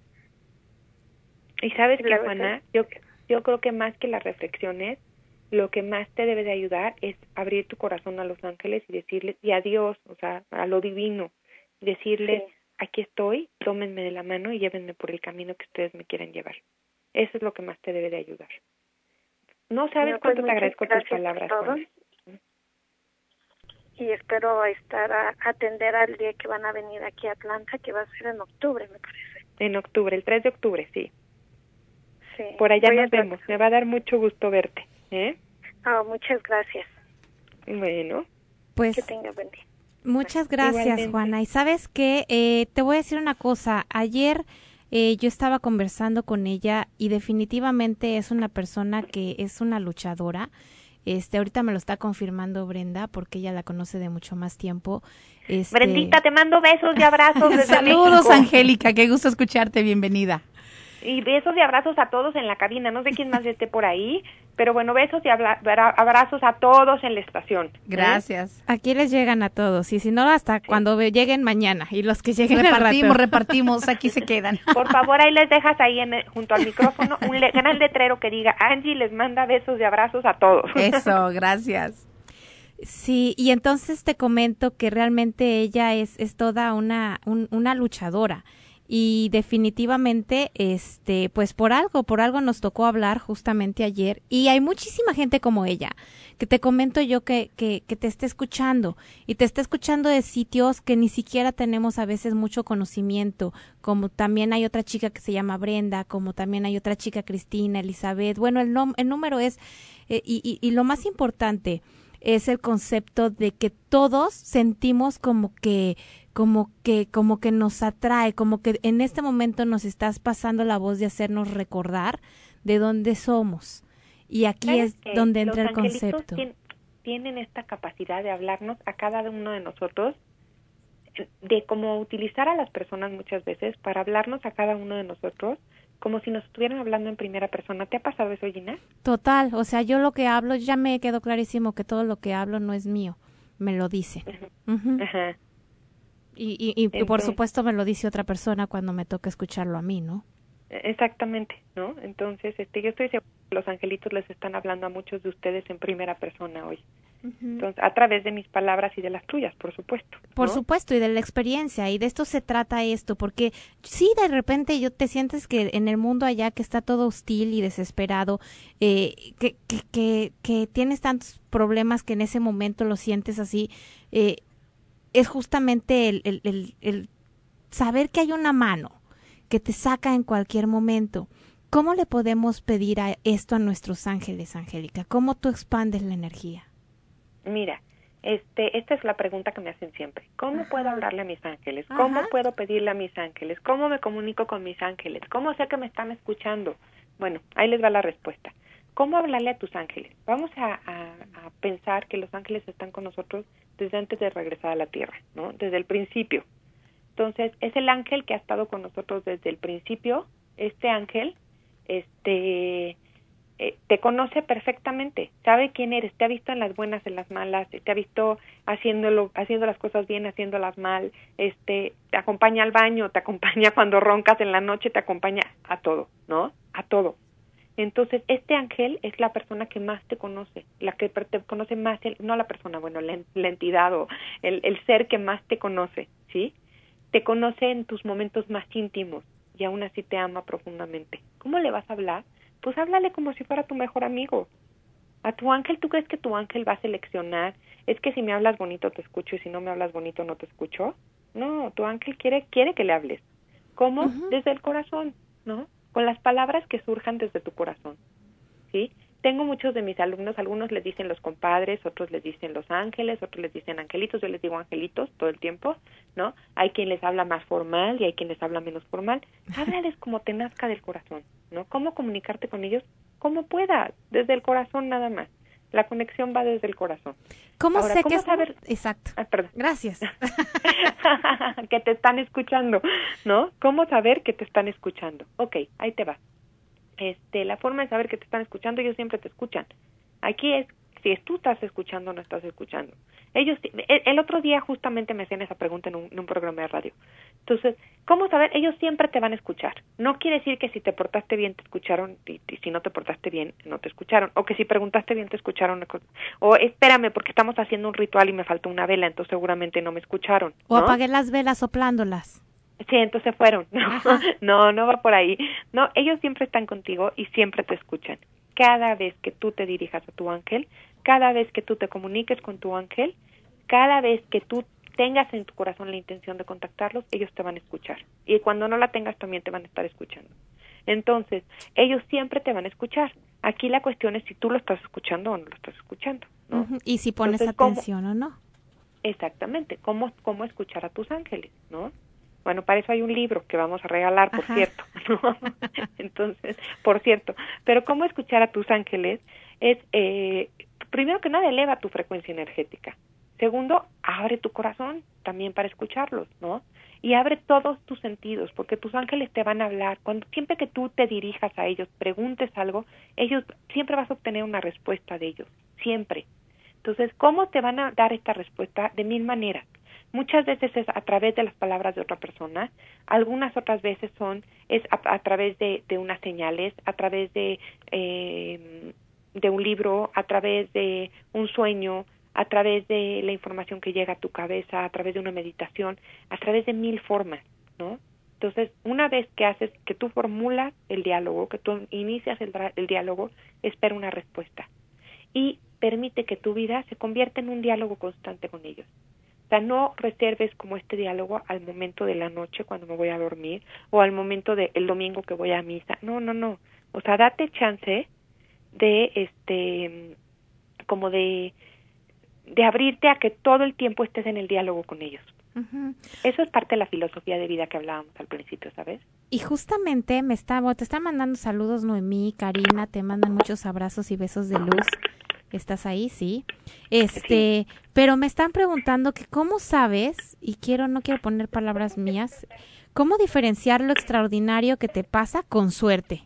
Y sabes que, Juana, yo creo que más que las reflexiones, lo que más te debe de ayudar es abrir tu corazón a los ángeles y decirles, y a Dios, o sea, a lo divino, decirles, sí, aquí estoy, tómenme de la mano y llévenme por el camino que ustedes me quieren llevar. Eso es lo que más te debe de ayudar. No sabes cuánto te agradezco tus palabras, Juana. Y espero atender al día que van a venir aquí a Atlanta, que va a ser en octubre, me parece. En octubre, el 3 de octubre, sí. Sí. Por allá nos vemos. Me va a dar mucho gusto verte. Muchas gracias. Bueno. Pues que tenga buen día. Muchas gracias, igualmente, Juana. Y sabes qué, te voy a decir una cosa. Ayer yo estaba conversando con ella y definitivamente es una persona que es una luchadora. Ahorita me lo está confirmando Brenda porque ella la conoce de mucho más tiempo. Brendita, te mando besos y abrazos desde Saludos, México. Angélica, qué gusto escucharte, bienvenida. Y besos y abrazos a todos en la cabina, no sé quién más esté por ahí, pero bueno, besos y abrazos a todos en la estación. Gracias. Aquí les llegan a todos, y si no, hasta cuando lleguen mañana, y los que lleguen repartimos, aquí se quedan. Por favor, ahí les dejas ahí junto al micrófono un gran letrero que diga, Angie les manda besos y abrazos a todos. Eso, gracias. Sí, y entonces te comento que realmente ella es toda una luchadora. Y definitivamente, pues por algo nos tocó hablar justamente ayer. Y hay muchísima gente como ella, que te comento yo que te está escuchando. Y te está escuchando de sitios que ni siquiera tenemos a veces mucho conocimiento. Como también hay otra chica que se llama Brenda, como también hay otra chica, Cristina, Elizabeth. Bueno, el número es, y lo más importante es el concepto de que todos sentimos como que nos atrae, como que en este momento nos estás pasando la voz de hacernos recordar de dónde somos. Y aquí es donde entra el concepto. Tienen esta capacidad de hablarnos a cada uno de nosotros, de cómo utilizar a las personas muchas veces para hablarnos a cada uno de nosotros, como si nos estuvieran hablando en primera persona. ¿Te ha pasado eso, Gina? Total, o sea, yo lo que hablo, ya me quedó clarísimo que todo lo que hablo no es mío, me lo dice. Uh-huh. Ajá. Y entonces, por supuesto me lo dice otra persona cuando me toca escucharlo a mí, ¿no? Exactamente, ¿no? Entonces, yo estoy segura que los angelitos les están hablando a muchos de ustedes en primera persona hoy. Uh-huh. Entonces, a través de mis palabras y de las tuyas, por supuesto, ¿no? Por supuesto, y de la experiencia, y de esto se trata esto, porque sí, de repente te sientes que en el mundo allá que está todo hostil y desesperado, que tienes tantos problemas que en ese momento lo sientes así, es justamente el saber que hay una mano que te saca en cualquier momento. ¿Cómo le podemos pedir esto a nuestros ángeles, Angélica? ¿Cómo tú expandes la energía? Mira, esta es la pregunta que me hacen siempre. ¿Cómo puedo hablarle a mis ángeles? ¿Cómo puedo pedirle a mis ángeles? ¿Cómo me comunico con mis ángeles? ¿Cómo sé que me están escuchando? Bueno, ahí les va la respuesta. ¿Cómo hablarle a tus ángeles? Vamos a pensar que los ángeles están con nosotros desde antes de regresar a la Tierra, ¿no? Desde el principio. Entonces, es el ángel que ha estado con nosotros desde el principio. Este ángel, te conoce perfectamente, sabe quién eres, te ha visto en las buenas, en las malas, te ha visto haciendo las cosas bien, haciéndolas mal, te acompaña al baño, te acompaña cuando roncas en la noche, te acompaña a todo, ¿no? A todo. Entonces, este ángel es la persona que más te conoce, la que te conoce más, no la persona, bueno, la entidad o el ser que más te conoce, ¿sí? Te conoce en tus momentos más íntimos y aún así te ama profundamente. ¿Cómo le vas a hablar? Pues háblale como si fuera tu mejor amigo. A tu ángel, ¿tú crees que tu ángel va a seleccionar? Es que si me hablas bonito te escucho y si no me hablas bonito no te escucho. No, tu ángel quiere que le hables. ¿Cómo? Uh-huh. Desde el corazón, ¿no? Con las palabras que surjan desde tu corazón, ¿sí? Tengo muchos de mis alumnos, algunos les dicen los compadres, otros les dicen los ángeles, otros les dicen angelitos, yo les digo angelitos todo el tiempo, ¿no? Hay quien les habla más formal y hay quien les habla menos formal. Háblales como te nazca del corazón, ¿no? ¿Cómo comunicarte con ellos? Como puedas, desde el corazón nada más. La conexión va desde el corazón. ¿Cómo Ahora, sé ¿cómo que saber? Exacto. Perdón. Gracias. Que te están escuchando, ¿no? ¿Cómo saber que te están escuchando? Okay, ahí te va. La forma de saber que te están escuchando, ellos siempre te escuchan. Aquí es si tú estás escuchando o no estás escuchando. Ellos, el otro día justamente me hacían esa pregunta en un programa de radio. Entonces, ¿cómo saber? Ellos siempre te van a escuchar. No quiere decir que si te portaste bien te escucharon y si no te portaste bien no te escucharon. O que si preguntaste bien te escucharon. O espérame porque estamos haciendo un ritual y me faltó una vela, entonces seguramente no me escucharon, ¿no? O apagué las velas soplándolas. Sí, entonces fueron. No va por ahí. No, ellos siempre están contigo y siempre te escuchan. Cada vez que tú te dirijas a tu ángel, cada vez que tú te comuniques con tu ángel, cada vez que tú tengas en tu corazón la intención de contactarlos, ellos te van a escuchar. Y cuando no la tengas, también te van a estar escuchando. Entonces, ellos siempre te van a escuchar. Aquí la cuestión es si tú lo estás escuchando o no lo estás escuchando, ¿no? Uh-huh. Y si pones Entonces, atención o no. Exactamente. ¿Cómo escuchar a tus ángeles, no? Bueno, para eso hay un libro que vamos a regalar, por cierto, ¿no? Entonces, por cierto, pero cómo escuchar a tus ángeles es, primero que nada, eleva tu frecuencia energética. Segundo, abre tu corazón también para escucharlos, ¿no? Y abre todos tus sentidos, porque tus ángeles te van a hablar. Siempre que tú te dirijas a ellos, preguntes algo, ellos siempre vas a obtener una respuesta de ellos, siempre. Entonces, ¿cómo te van a dar esta respuesta? De 1000 maneras. Muchas veces es a través de las palabras de otra persona, algunas otras veces es a través de unas señales, a través de un libro, a través de un sueño, a través de la información que llega a tu cabeza, a través de una meditación, a través de 1000 formas, ¿no? Entonces, una vez que tú formulas el diálogo, que tú inicias el diálogo, espera una respuesta. Y permite que tu vida se convierta en un diálogo constante con ellos. O sea, no reserves como este diálogo al momento de la noche cuando me voy a dormir o al momento del domingo que voy a misa. No. O sea, date chance de como de abrirte a que todo el tiempo estés en el diálogo con ellos. Uh-huh. Eso es parte de la filosofía de vida que hablábamos al principio, ¿sabes? Y justamente te están mandando saludos Noemí, Karina, te mandan muchos abrazos y besos de luz. ¿Estás ahí? Sí. Sí. Pero me están preguntando que cómo sabes, y no quiero poner palabras mías, ¿cómo diferenciar lo extraordinario que te pasa con suerte?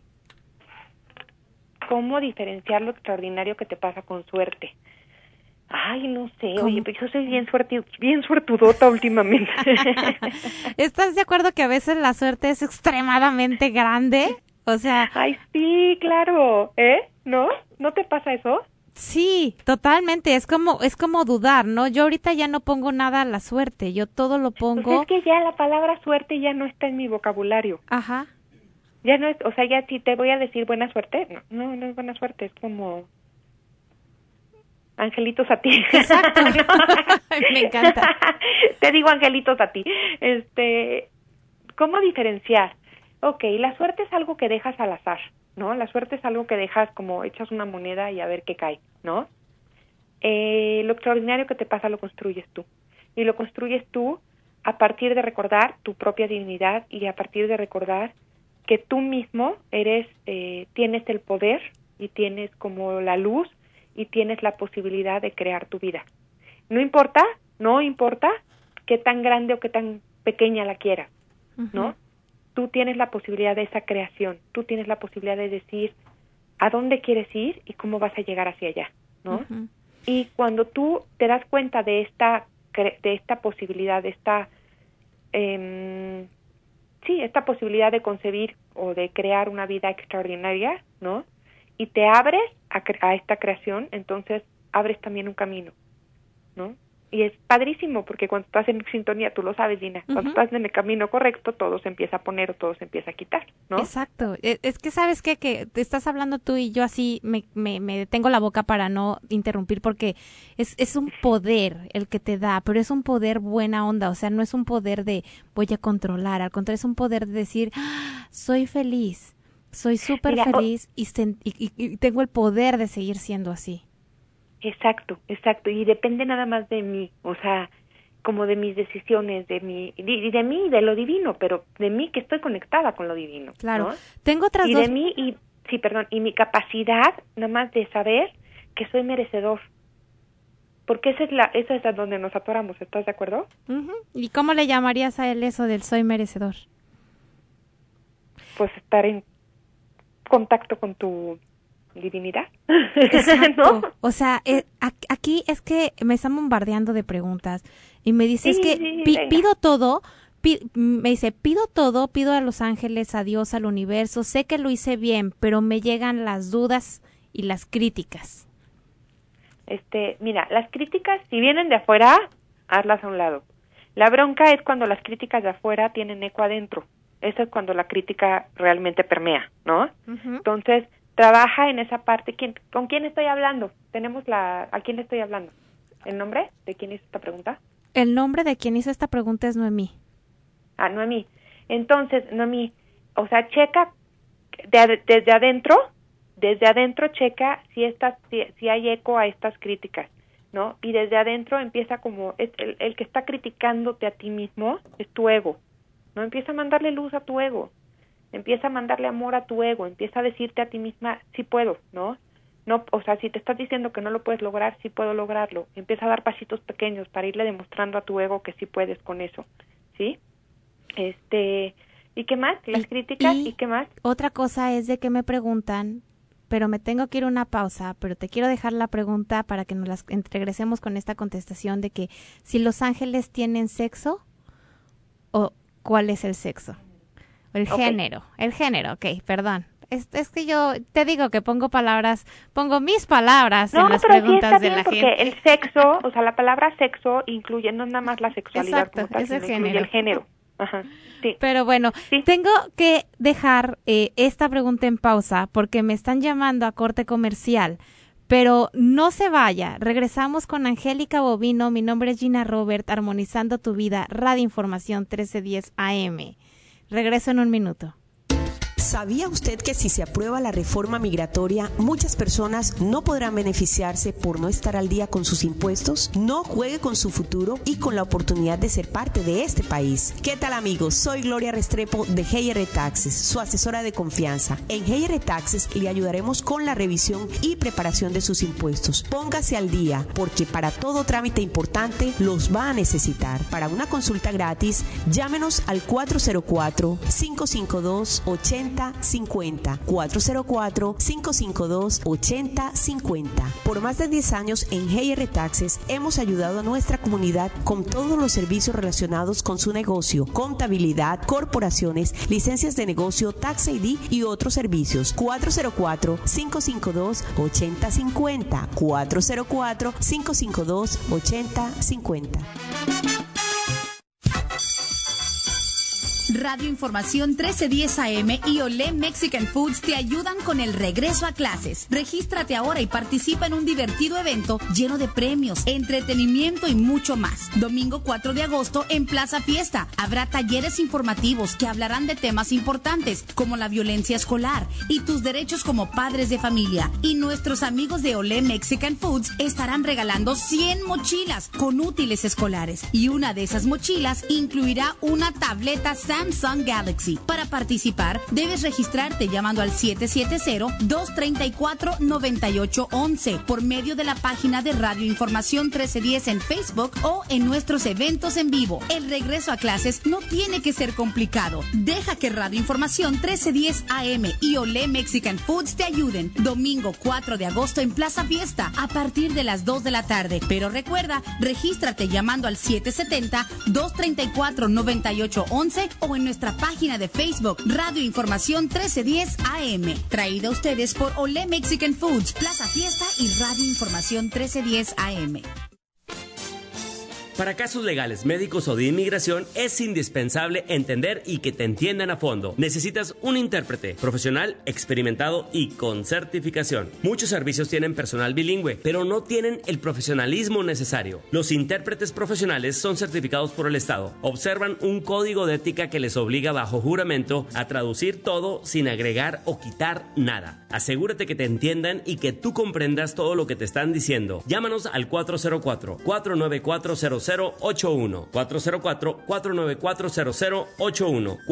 ¿Cómo diferenciar lo extraordinario que te pasa con suerte? Ay, no sé. ¿Cómo? Oye, pero yo soy bien suertudota últimamente. ¿Estás de acuerdo que a veces la suerte es extremadamente grande? O sea... Ay, sí, claro. ¿No? ¿No te pasa eso? Sí, totalmente. Es como dudar, ¿no? Yo ahorita ya no pongo nada a la suerte. Yo todo lo pongo... Pues es que ya la palabra suerte ya no está en mi vocabulario. Ajá. Ya no es... O sea, ya si te voy a decir buena suerte, no es buena suerte. Es como... Angelitos a ti. Exacto. Me encanta. Te digo angelitos a ti. ¿Cómo diferenciar? Okay, la suerte es algo que dejas al azar, ¿no? La suerte es algo que dejas como echas una moneda y a ver qué cae, ¿no? Lo extraordinario que te pasa lo construyes tú. Y lo construyes tú a partir de recordar tu propia dignidad y a partir de recordar que tú mismo tienes el poder y tienes como la luz y tienes la posibilidad de crear tu vida. No importa qué tan grande o qué tan pequeña la quieras, ¿no? Uh-huh. Tú tienes la posibilidad de esa creación, tú tienes la posibilidad de decir a dónde quieres ir y cómo vas a llegar hacia allá, ¿no? Uh-huh. Y cuando tú te das cuenta de esta posibilidad, esta posibilidad de concebir o de crear una vida extraordinaria, ¿no? Y te abres a esta creación, entonces abres también un camino, ¿no? Y es padrísimo porque cuando estás en sintonía, tú lo sabes, Dina, cuando estás en el camino correcto, todo se empieza a poner o todo se empieza a quitar, ¿no? Exacto. Es que sabes que te estás hablando tú y yo así me detengo la boca para no interrumpir porque es un poder el que te da, pero es un poder buena onda, o sea, no es un poder de voy a controlar, al contrario, es un poder de decir, soy feliz, soy súper feliz y tengo el poder de seguir siendo así. Exacto, y depende nada más de mí, o sea, como de mis decisiones, de mí, de lo divino, pero de mí que estoy conectada con lo divino. Claro, ¿no? Tengo otras y dos... de mí, y mi capacidad nada más de saber que soy merecedor, porque esa es a donde nos atoramos, ¿estás de acuerdo? Uh-huh. ¿Y cómo le llamarías a él eso del soy merecedor? Pues estar en contacto con tu divinidad. Exacto. ¿No? O sea, aquí es que me están bombardeando de preguntas y me dice, pido todo, me dice, pido todo, pido a los ángeles, a Dios, al universo, sé que lo hice bien, pero me llegan las dudas y las críticas. Mira, las críticas, si vienen de afuera, hazlas a un lado. La bronca es cuando las críticas de afuera tienen eco adentro. Eso es cuando la crítica realmente permea, ¿no? Uh-huh. Entonces, trabaja en esa parte. ¿Con quién estoy hablando? ¿A quién le estoy hablando? ¿El nombre de quién hizo esta pregunta? El nombre de quien hizo esta pregunta es Noemí. Ah, Noemí. Entonces, Noemí, o sea, checa desde adentro checa si hay eco a estas críticas, ¿no? Y desde adentro empieza como, el que está criticándote a ti mismo es tu ego, ¿no? Empieza a mandarle luz a tu ego. Empieza a mandarle amor a tu ego, empieza a decirte a ti misma, sí puedo, ¿no? No, o sea, si te estás diciendo que no lo puedes lograr, sí puedo lograrlo. Empieza a dar pasitos pequeños para irle demostrando a tu ego que sí puedes con eso, ¿sí? ¿Y qué más? Las críticas, ¿y qué más? Otra cosa es de que me preguntan, pero me tengo que ir a una pausa, pero te quiero dejar la pregunta para que nos regresemos con esta contestación de que si los ángeles tienen sexo o cuál es el sexo. El género, ok, perdón. Es que yo te digo que pongo mis palabras en las preguntas de la gente. Porque el sexo, o sea, la palabra sexo incluye no nada más la sexualidad, exacto, como tal, es el incluye el género. Ajá, sí. Pero bueno, tengo que dejar esta pregunta en pausa porque me están llamando a corte comercial. Pero no se vaya, regresamos con Angélica Bovino, mi nombre es Gina Robert, Armonizando tu Vida, Radio Información 1310 AM. Regreso en un minuto. ¿Sabía usted que si se aprueba la reforma migratoria, muchas personas no podrán beneficiarse por no estar al día con sus impuestos? No juegue con su futuro y con la oportunidad de ser parte de este país. ¿Qué tal, amigos? Soy Gloria Restrepo de GR Taxes, su asesora de confianza. En GR Taxes le ayudaremos con la revisión y preparación de sus impuestos. Póngase al día, porque para todo trámite importante los va a necesitar. Para una consulta gratis, llámenos al 404-552-8050. 404-552-8050. Por más de 10 años en GR Taxes hemos ayudado a nuestra comunidad con todos los servicios relacionados con su negocio, contabilidad, corporaciones, licencias de negocio, Tax ID y otros servicios. 404-552-8050. 404-552-8050. Radio Información 1310 AM y Olé Mexican Foods te ayudan con el regreso a clases. Regístrate ahora y participa en un divertido evento lleno de premios, entretenimiento y mucho más. Domingo 4 de agosto en Plaza Fiesta. Habrá talleres informativos que hablarán de temas importantes como la violencia escolar y tus derechos como padres de familia. Y nuestros amigos de Olé Mexican Foods estarán regalando 100 mochilas con útiles escolares. Y una de esas mochilas incluirá una tableta Samsung Galaxy. Para participar, debes registrarte llamando al 770-234-9811 por medio de la página de Radio Información 1310 en Facebook o en nuestros eventos en vivo. El regreso a clases no tiene que ser complicado. Deja que Radio Información 1310 AM y Olé Mexican Foods te ayuden. Domingo 4 de agosto en Plaza Fiesta a partir de las 2 de la tarde. Pero recuerda, regístrate llamando al 770-234-9811 o en nuestra página de Facebook Radio Información 1310 AM. Traída a ustedes por Olé Mexican Foods, Plaza Fiesta y Radio Información 1310 AM. Para casos legales, médicos o de inmigración, es indispensable entender y que te entiendan a fondo. Necesitas un intérprete profesional, experimentado y con certificación. Muchos servicios tienen personal bilingüe, pero no tienen el profesionalismo necesario. Los intérpretes profesionales son certificados por el Estado. Observan un código de ética que les obliga bajo juramento a traducir todo sin agregar o quitar nada. Asegúrate que te entiendan y que tú comprendas todo lo que te están diciendo. Llámanos al 404-494-0081, 404-494-0081,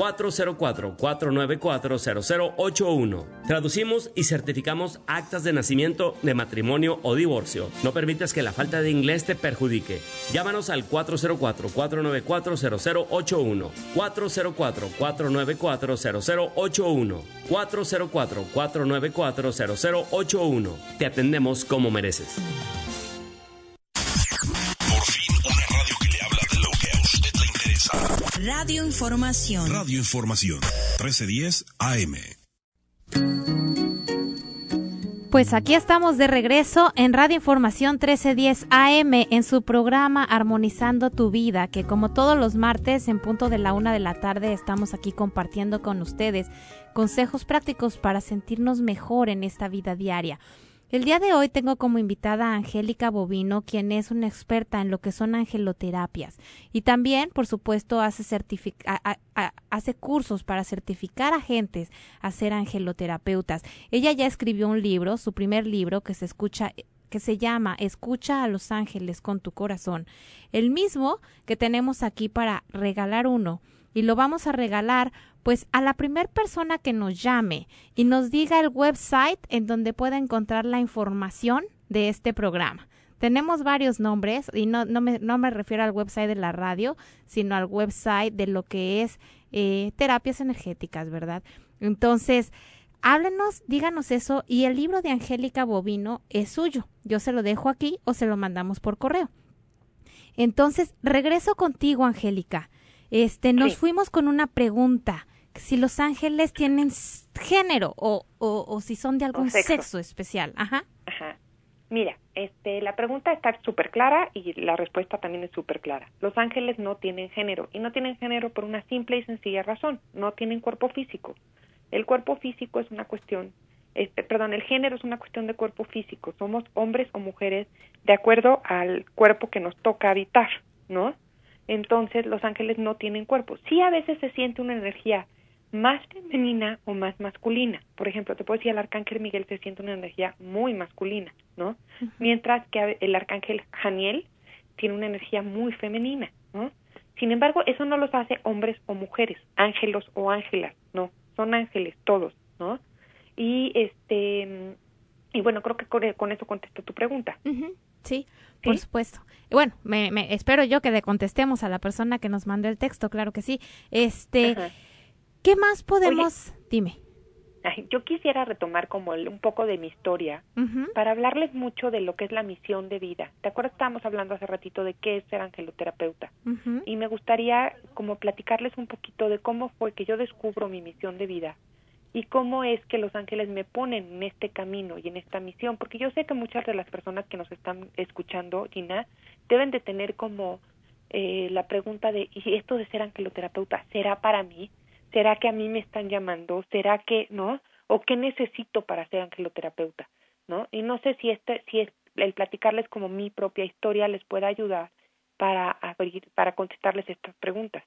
404-494-0081. Traducimos y certificamos actas de nacimiento, de matrimonio o divorcio. No permitas que la falta de inglés te perjudique. Llámanos al 404-494-0081, 404-494-0081, 404-494-0081. Te atendemos como mereces. Radio Información. Radio Información, 1310 AM. Pues aquí estamos de regreso en Radio Información 1310 AM en su programa Armonizando tu Vida, que como todos los martes en punto de la 1 de la tarde estamos aquí compartiendo con ustedes consejos prácticos para sentirnos mejor en esta vida diaria. El día de hoy tengo como invitada a Angélica Bovino, quien es una experta en lo que son angeloterapias y también, por supuesto, hace cursos para certificar a gentes a ser angeloterapeutas. Ella ya escribió un libro, su primer libro, que se llama Escucha a los ángeles con tu corazón, el mismo que tenemos aquí para regalar uno. Y lo vamos a regalar pues a la primer persona que nos llame y nos diga el website en donde pueda encontrar la información de este programa. Tenemos varios nombres y no me refiero al website de la radio, sino al website de lo que es terapias energéticas, ¿verdad? Entonces, háblenos, díganos eso, y el libro de Angélica Bovino es suyo. Yo se lo dejo aquí o se lo mandamos por correo. Entonces, regreso contigo, Angélica. Nos fuimos con una pregunta, si los ángeles tienen género o si son de algún sexo especial. Ajá. Mira, la pregunta está súper clara y la respuesta también es súper clara. Los ángeles no tienen género, y no tienen género por una simple y sencilla razón. No tienen cuerpo físico. El cuerpo físico es una cuestión, el género es una cuestión de cuerpo físico. Somos hombres o mujeres de acuerdo al cuerpo que nos toca habitar, ¿no? Entonces, los ángeles no tienen cuerpo. Sí, a veces se siente una energía más femenina o más masculina. Por ejemplo, te puedo decir, el arcángel Miguel se siente una energía muy masculina, ¿no? Mientras que el arcángel Janiel tiene una energía muy femenina, ¿no? Sin embargo, eso no los hace hombres o mujeres, ángelos o ángelas, no, son ángeles todos, ¿no? Y y bueno, creo que con eso contesto tu pregunta. Sí, por supuesto. Bueno, me espero yo que le contestemos a la persona que nos mandó el texto, claro que sí. ¿Qué más podemos? Oye, dime. Yo quisiera retomar como un poco de mi historia para hablarles mucho de lo que es la misión de vida. ¿Te acuerdas? Estábamos hablando hace ratito de qué es ser angeloterapeuta. Y me gustaría como platicarles un poquito de cómo fue que yo descubro mi misión de vida y cómo es que los ángeles me ponen en este camino y en esta misión. Porque yo sé que muchas de las personas que nos están escuchando, Gina, deben de tener como la pregunta de, ¿y esto de ser angeloterapeuta será para mí? ¿Será que a mí me están llamando? ¿Será que, no? ¿O qué necesito para ser angeloterapeuta? ¿No? Y no sé si es el platicarles como mi propia historia les pueda ayudar para contestarles estas preguntas.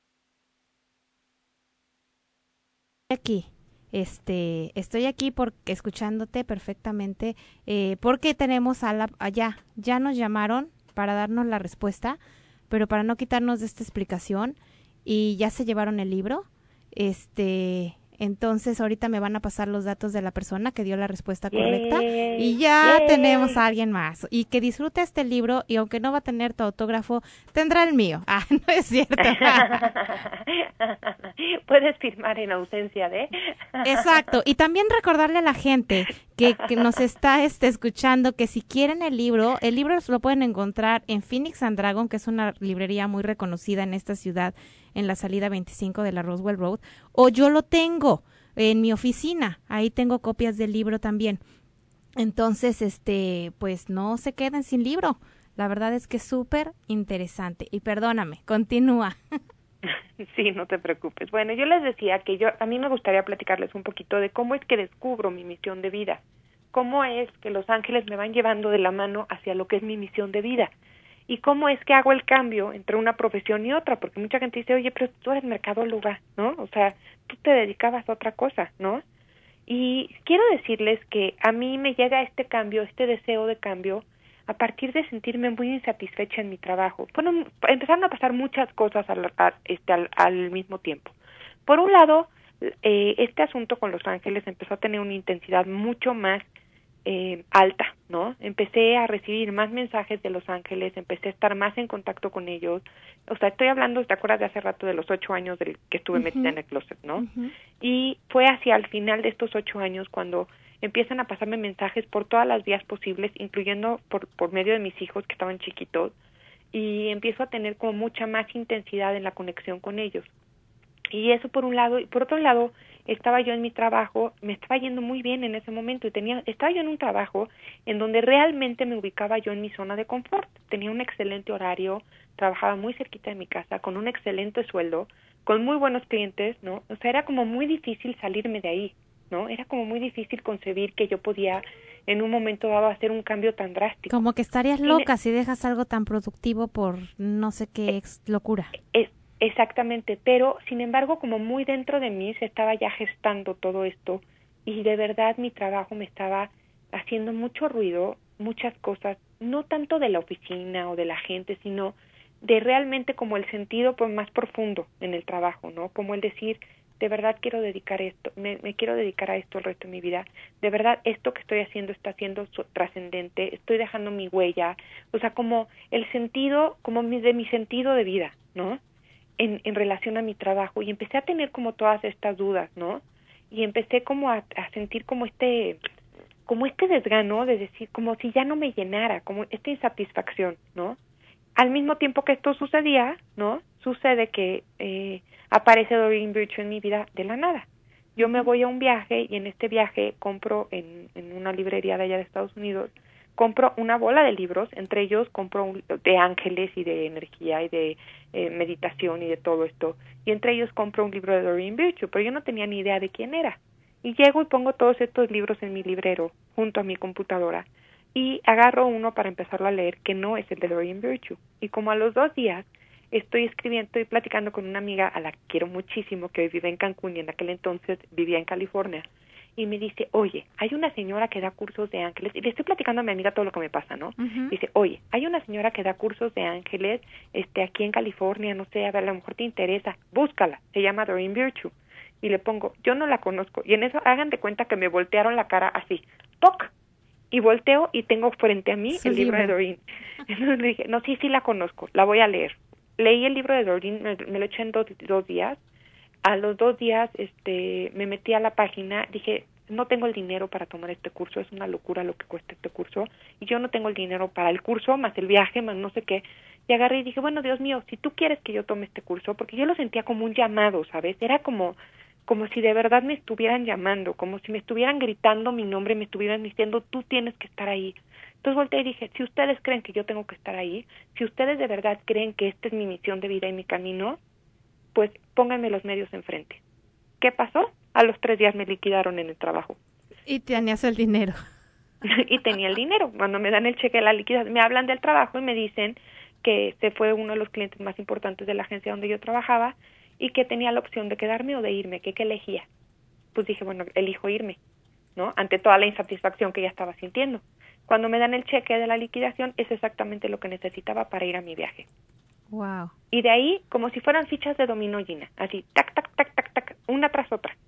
Estoy aquí porque escuchándote perfectamente, porque tenemos ya nos llamaron para darnos la respuesta, pero para no quitarnos de esta explicación, y ya se llevaron el libro. Entonces ahorita me van a pasar los datos de la persona que dio la respuesta correcta y ya tenemos a alguien más y que disfrute este libro, y aunque no va a tener tu autógrafo, tendrá el mío. No es cierto. Puedes firmar en ausencia de. Exacto. Y también recordarle a la gente que nos está escuchando que si quieren el libro lo pueden encontrar en Phoenix and Dragon, que es una librería muy reconocida en esta ciudad, en la salida 25 de la Roswell Road, o yo lo tengo en mi oficina, ahí tengo copias del libro también. Entonces, pues no se queden sin libro, la verdad es que es súper interesante. Y perdóname, continúa. Sí, no te preocupes. Bueno, yo les decía que a mí me gustaría platicarles un poquito de cómo es que descubro mi misión de vida, cómo es que los ángeles me van llevando de la mano hacia lo que es mi misión de vida. Y cómo es que hago el cambio entre una profesión y otra, porque mucha gente dice, oye, pero tú eres mercadóloga, ¿no? O sea, tú te dedicabas a otra cosa, ¿no? Y quiero decirles que a mí me llega este cambio, este deseo de cambio, a partir de sentirme muy insatisfecha en mi trabajo. Bueno, empezaron a pasar muchas cosas al mismo tiempo. Por un lado, este asunto con los ángeles empezó a tener una intensidad mucho más alta, ¿no? Empecé a recibir más mensajes de los ángeles, empecé a estar más en contacto con ellos. O sea, estoy hablando, ¿te acuerdas de hace rato de los 8 años que estuve metida en el closet, ¿no? Y fue hacia el final de estos 8 años cuando empiezan a pasarme mensajes por todas las vías posibles, incluyendo por medio de mis hijos que estaban chiquitos, y empiezo a tener como mucha más intensidad en la conexión con ellos. Y eso por un lado, y por otro lado, estaba yo en mi trabajo, me estaba yendo muy bien en ese momento, estaba yo en un trabajo en donde realmente me ubicaba yo en mi zona de confort, tenía un excelente horario, trabajaba muy cerquita de mi casa, con un excelente sueldo, con muy buenos clientes, ¿no? O sea, era como muy difícil salirme de ahí, ¿no? Era como muy difícil concebir que yo podía en un momento dado hacer un cambio tan drástico. Como que estarías loca si dejas algo tan productivo por no sé qué locura. Exactamente, pero sin embargo como muy dentro de mí se estaba ya gestando todo esto y de verdad mi trabajo me estaba haciendo mucho ruido, muchas cosas, no tanto de la oficina o de la gente, sino de realmente como el sentido más profundo en el trabajo, ¿no? Como el decir, de verdad quiero dedicar esto, me quiero dedicar a esto el resto de mi vida, de verdad esto que estoy haciendo está siendo trascendente, estoy dejando mi huella, o sea, como el sentido, como de mi sentido de vida, ¿no? En relación a mi trabajo, y empecé a tener como todas estas dudas, ¿no? Y empecé como a sentir como este desgano de decir, como si ya no me llenara, como esta insatisfacción, ¿no? Al mismo tiempo que esto sucedía, ¿no? Sucede que aparece Doreen Virtue en mi vida de la nada. Yo me voy a un viaje y en este viaje compro en una librería de allá de Estados Unidos, compro una bola de libros, entre ellos compro de ángeles y de energía y de meditación y de todo esto, y entre ellos compro un libro de Doreen Virtue, pero yo no tenía ni idea de quién era. Y llego y pongo todos estos libros en mi librero junto a mi computadora y agarro uno para empezarlo a leer que no es el de Doreen Virtue. Y como a los 2 días estoy platicando con una amiga a la que quiero muchísimo, que hoy vive en Cancún y en aquel entonces vivía en California, y me dice, oye, hay una señora que da cursos de ángeles, y le estoy platicando a mi amiga todo lo que me pasa, ¿no? Dice, oye, hay una señora que da cursos de ángeles aquí en California, no sé, a ver, a lo mejor te interesa, búscala, se llama Doreen Virtue. Y le pongo, yo no la conozco, y en eso hagan de cuenta que me voltearon la cara así, ¡toc! Y volteo y tengo frente a mí el libro de Doreen. Entonces le dije, no, sí la conozco, la voy a leer. Leí el libro de Doreen, me lo eché en 2 días. A los 2 días me metí a la página, dije, no tengo el dinero para tomar este curso, es una locura lo que cuesta este curso, y yo no tengo el dinero para el curso, más el viaje, más no sé qué. Y agarré y dije, bueno, Dios mío, si tú quieres que yo tome este curso, porque yo lo sentía como un llamado, ¿sabes? Era como si de verdad me estuvieran llamando, como si me estuvieran gritando mi nombre, me estuvieran diciendo, tú tienes que estar ahí. Entonces volteé y dije, si ustedes creen que yo tengo que estar ahí, si ustedes de verdad creen que esta es mi misión de vida y mi camino, pues pónganme los medios enfrente. ¿Qué pasó? A los 3 días me liquidaron en el trabajo. Y tenías el dinero. Y tenía el dinero. Cuando me dan el cheque de la liquidación, me hablan del trabajo y me dicen que se fue uno de los clientes más importantes de la agencia donde yo trabajaba y que tenía la opción de quedarme o de irme, que qué elegía. Pues dije, bueno, elijo irme, ¿no? Ante toda la insatisfacción que ya estaba sintiendo. Cuando me dan el cheque de la liquidación, es exactamente lo que necesitaba para ir a mi viaje. Wow. Y de ahí, como si fueran fichas de dominó, Gina, así, tac, tac, tac, tac, tac, una tras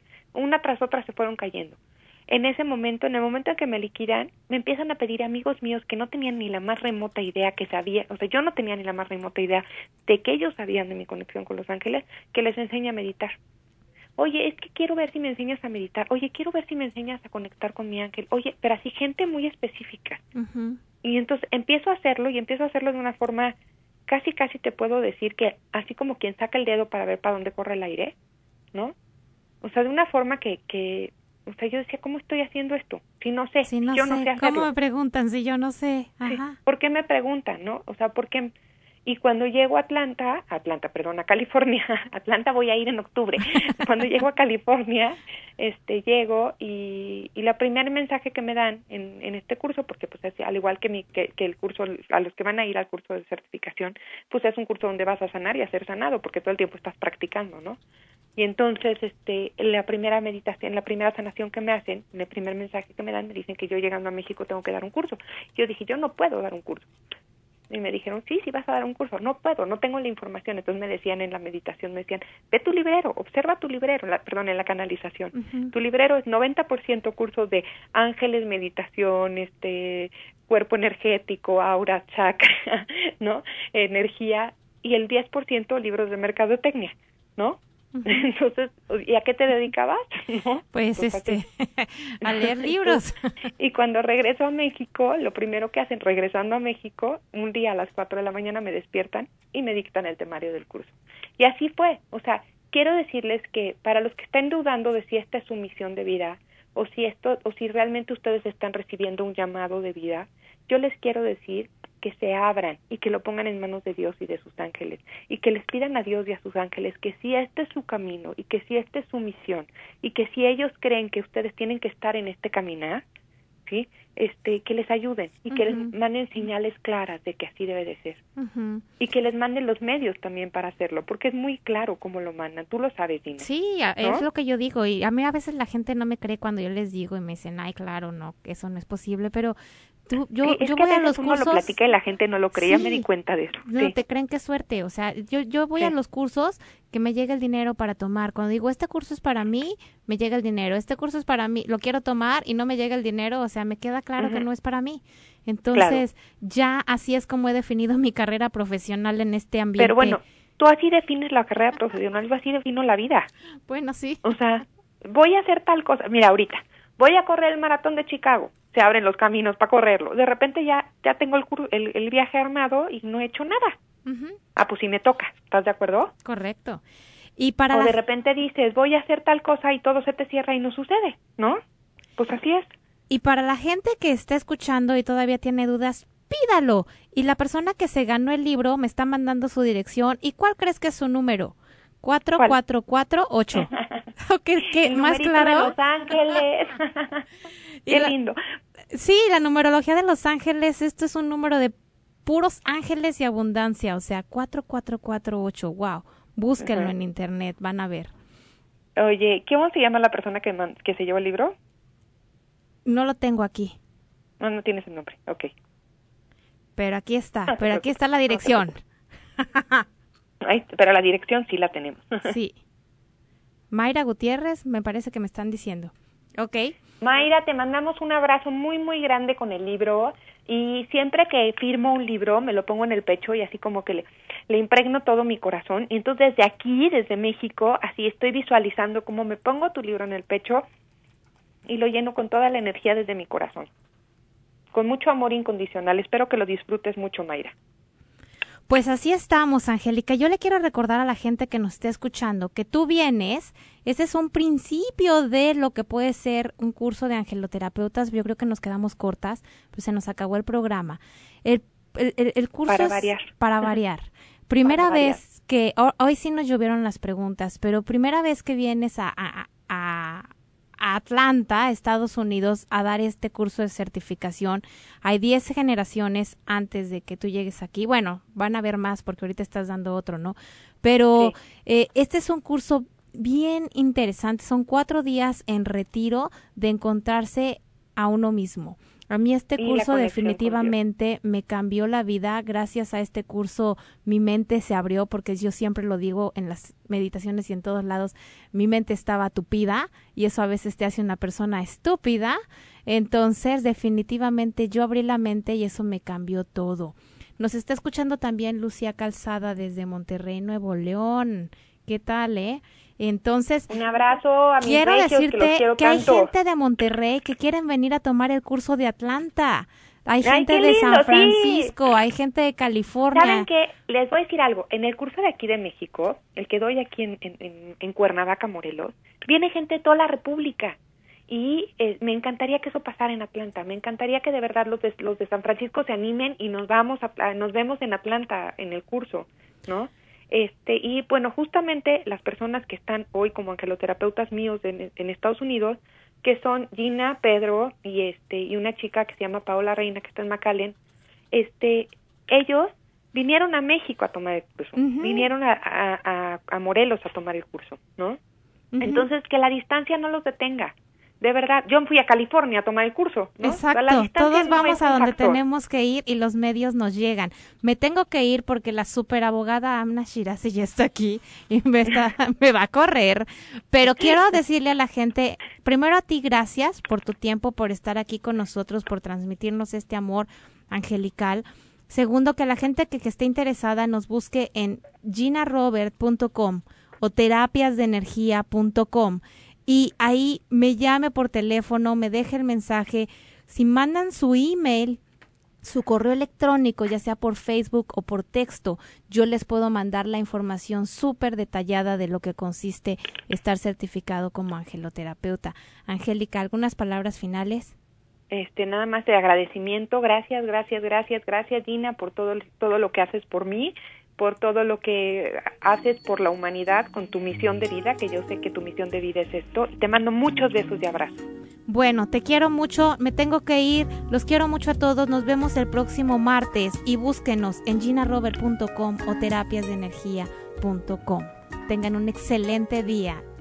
otra se fueron cayendo. En ese momento, en el momento en que me liquidan, me empiezan a pedir amigos míos que no tenían ni la más remota idea que sabía, o sea, yo no tenía ni la más remota idea de que ellos sabían de mi conexión con los ángeles, que les enseñe a meditar. Oye, es que quiero ver si me enseñas a meditar. Oye, quiero ver si me enseñas a conectar con mi ángel. Oye, pero así gente muy específica. Y entonces empiezo a hacerlo de una forma, casi te puedo decir que así como quien saca el dedo para ver para dónde corre el aire, ¿no? O sea, de una forma que o sea, yo decía, ¿cómo estoy haciendo esto? Si no sé, si no yo sé. No sé hacerlo. ¿Cómo me preguntan si yo no sé? Ajá. Sí. ¿Por qué me preguntan, no? O sea, ¿por qué? Y cuando llego a California, Atlanta voy a ir en octubre. Cuando llego a California, llego y la primer mensaje que me dan en este curso, porque pues es, al igual que el curso, a los que van a ir al curso de certificación, pues es un curso donde vas a sanar y a ser sanado, porque todo el tiempo estás practicando, ¿no? Y entonces, la primera meditación, la primera sanación que me hacen, en el primer mensaje que me dan, me dicen que yo llegando a México tengo que dar un curso. Yo dije, yo no puedo dar un curso. Y me dijeron, sí vas a dar un curso. No puedo, no tengo la información. Entonces me decían en la meditación, ve tu librero, observa tu librero, en la canalización. Tu librero es 90% cursos de ángeles, meditación, cuerpo energético, aura, chakra, ¿no? Energía, y el 10% libros de mercadotecnia, ¿no? Entonces, ¿y a qué te dedicabas? ¿No? Pues a leer libros. Y cuando regreso a México, lo primero que hacen, regresando a México, un día a las 4 de la mañana me despiertan y me dictan el temario del curso. Y así fue. O sea, quiero decirles que para los que estén dudando de si esta es su misión de vida, o si realmente ustedes están recibiendo un llamado de vida, yo les quiero decir que se abran y que lo pongan en manos de Dios y de sus ángeles, y que les pidan a Dios y a sus ángeles que si este es su camino y que si esta es su misión y que si ellos creen que ustedes tienen que estar en este caminar, ¿sí? Que les ayuden y que les manden señales claras de que así debe de ser. Y que les manden los medios también para hacerlo, porque es muy claro cómo lo mandan. Tú lo sabes, Dina. Sí, ¿no? Es lo que yo digo, y a mí a veces la gente no me cree cuando yo les digo y me dicen, ay, claro, no, que eso no es posible, pero yo voy a los cursos. Uno lo platica y la gente no lo cree, ya me di cuenta de eso. No te creen que suerte, o sea, yo voy a los cursos que me llega el dinero para tomar. Cuando digo, este curso es para mí, me llega el dinero. Este curso es para mí, lo quiero tomar y no me llega el dinero, o sea, me queda claro que no es para mí. Entonces, ya así es como he definido mi carrera profesional en este ambiente. Pero bueno, tú así defines la carrera profesional, yo así defino la vida. Bueno, sí. O sea, voy a hacer tal cosa. Mira, ahorita, voy a correr el maratón de Chicago. Se abren los caminos para correrlo. De repente ya tengo el viaje armado y no he hecho nada. Pues sí me toca. ¿Estás de acuerdo? Correcto. O de repente dices, voy a hacer tal cosa y todo se te cierra y no sucede, ¿no? Pues así es. Y para la gente que está escuchando y todavía tiene dudas, pídalo. Y la persona que se ganó el libro me está mandando su dirección. ¿Y cuál crees que es su número? 4448. ¿Qué más claro? De Los Ángeles. Qué lindo. Sí, la numerología de Los Ángeles, esto es un número de puros ángeles y abundancia, o sea, 4448. Wow, búsquenlo en internet, van a ver. Oye, ¿cómo se llama la persona que se llevó el libro? No lo tengo aquí. No tienes el nombre, ok. Pero aquí está, aquí está la dirección. Pero la dirección sí la tenemos. Sí. Mayra Gutiérrez, me parece que me están diciendo. Ok. Mayra, te mandamos un abrazo muy, muy grande con el libro, y siempre que firmo un libro me lo pongo en el pecho y así como que le impregno todo mi corazón, y entonces desde aquí, desde México, así estoy visualizando cómo me pongo tu libro en el pecho y lo lleno con toda la energía desde mi corazón, con mucho amor incondicional. Espero que lo disfrutes mucho, Mayra. Pues así estamos, Angélica. Yo le quiero recordar a la gente que nos esté escuchando que tú vienes, ese es un principio de lo que puede ser un curso de angeloterapeutas. Yo creo que nos quedamos cortas, pues se nos acabó el programa. El curso para es variar. Para variar. Primera vez que, hoy sí nos llovieron las preguntas, pero primera vez que vienes a Atlanta, Estados Unidos, a dar este curso de certificación. Hay 10 generaciones antes de que tú llegues aquí. Bueno, van a haber más porque ahorita estás dando otro, ¿no? Pero este es un curso bien interesante. Son 4 días en retiro de encontrarse a uno mismo. A mí este curso definitivamente me cambió la vida. Gracias a este curso mi mente se abrió, porque yo siempre lo digo en las meditaciones y en todos lados, mi mente estaba tupida y eso a veces te hace una persona estúpida. Entonces definitivamente yo abrí la mente y eso me cambió todo. Nos está escuchando también Lucía Calzada desde Monterrey, Nuevo León. ¿Qué tal, Entonces, un abrazo a mis quiero regios, decirte que hay gente de Monterrey que quieren venir a tomar el curso de Atlanta. Hay gente de San Francisco, hay gente de California. ¿Saben qué? Les voy a decir algo. En el curso de aquí de México, el que doy aquí en Cuernavaca, Morelos, viene gente de toda la República. Y me encantaría que eso pasara en Atlanta. Me encantaría que de verdad los de San Francisco se animen y nos vemos en Atlanta en el curso, ¿no? Y bueno, justamente las personas que están hoy como angeloterapeutas míos en Estados Unidos, que son Gina, Pedro y una chica que se llama Paola Reina, que está en McAllen, ellos vinieron a México a tomar el curso, vinieron a Morelos a tomar el curso, ¿no? Entonces, que la distancia no los detenga. De verdad, yo fui a California a tomar el curso, ¿no? Exacto, todos vamos a donde tenemos que ir y los medios nos llegan. Me tengo que ir porque la superabogada Amna Shirazi ya está aquí y me va a correr, pero quiero decirle a la gente, primero a ti gracias por tu tiempo, por estar aquí con nosotros, por transmitirnos este amor angelical. Segundo, que la gente que esté interesada nos busque en ginarobert.com o terapiasdeenergia.com. Y ahí me llame por teléfono, me deje el mensaje. Si mandan su email, su correo electrónico, ya sea por Facebook o por texto, yo les puedo mandar la información súper detallada de lo que consiste estar certificado como angeloterapeuta. Angélica, ¿algunas palabras finales? Nada más de agradecimiento. Gracias, Gina, por todo lo que haces por mí, por todo lo que haces por la humanidad con tu misión de vida, que yo sé que tu misión de vida es esto. Te mando muchos besos y abrazos. Bueno, te quiero mucho, me tengo que ir, los quiero mucho a todos, nos vemos el próximo martes y búsquenos en ginarobert.com o terapiasdeenergia.com. Tengan un excelente día.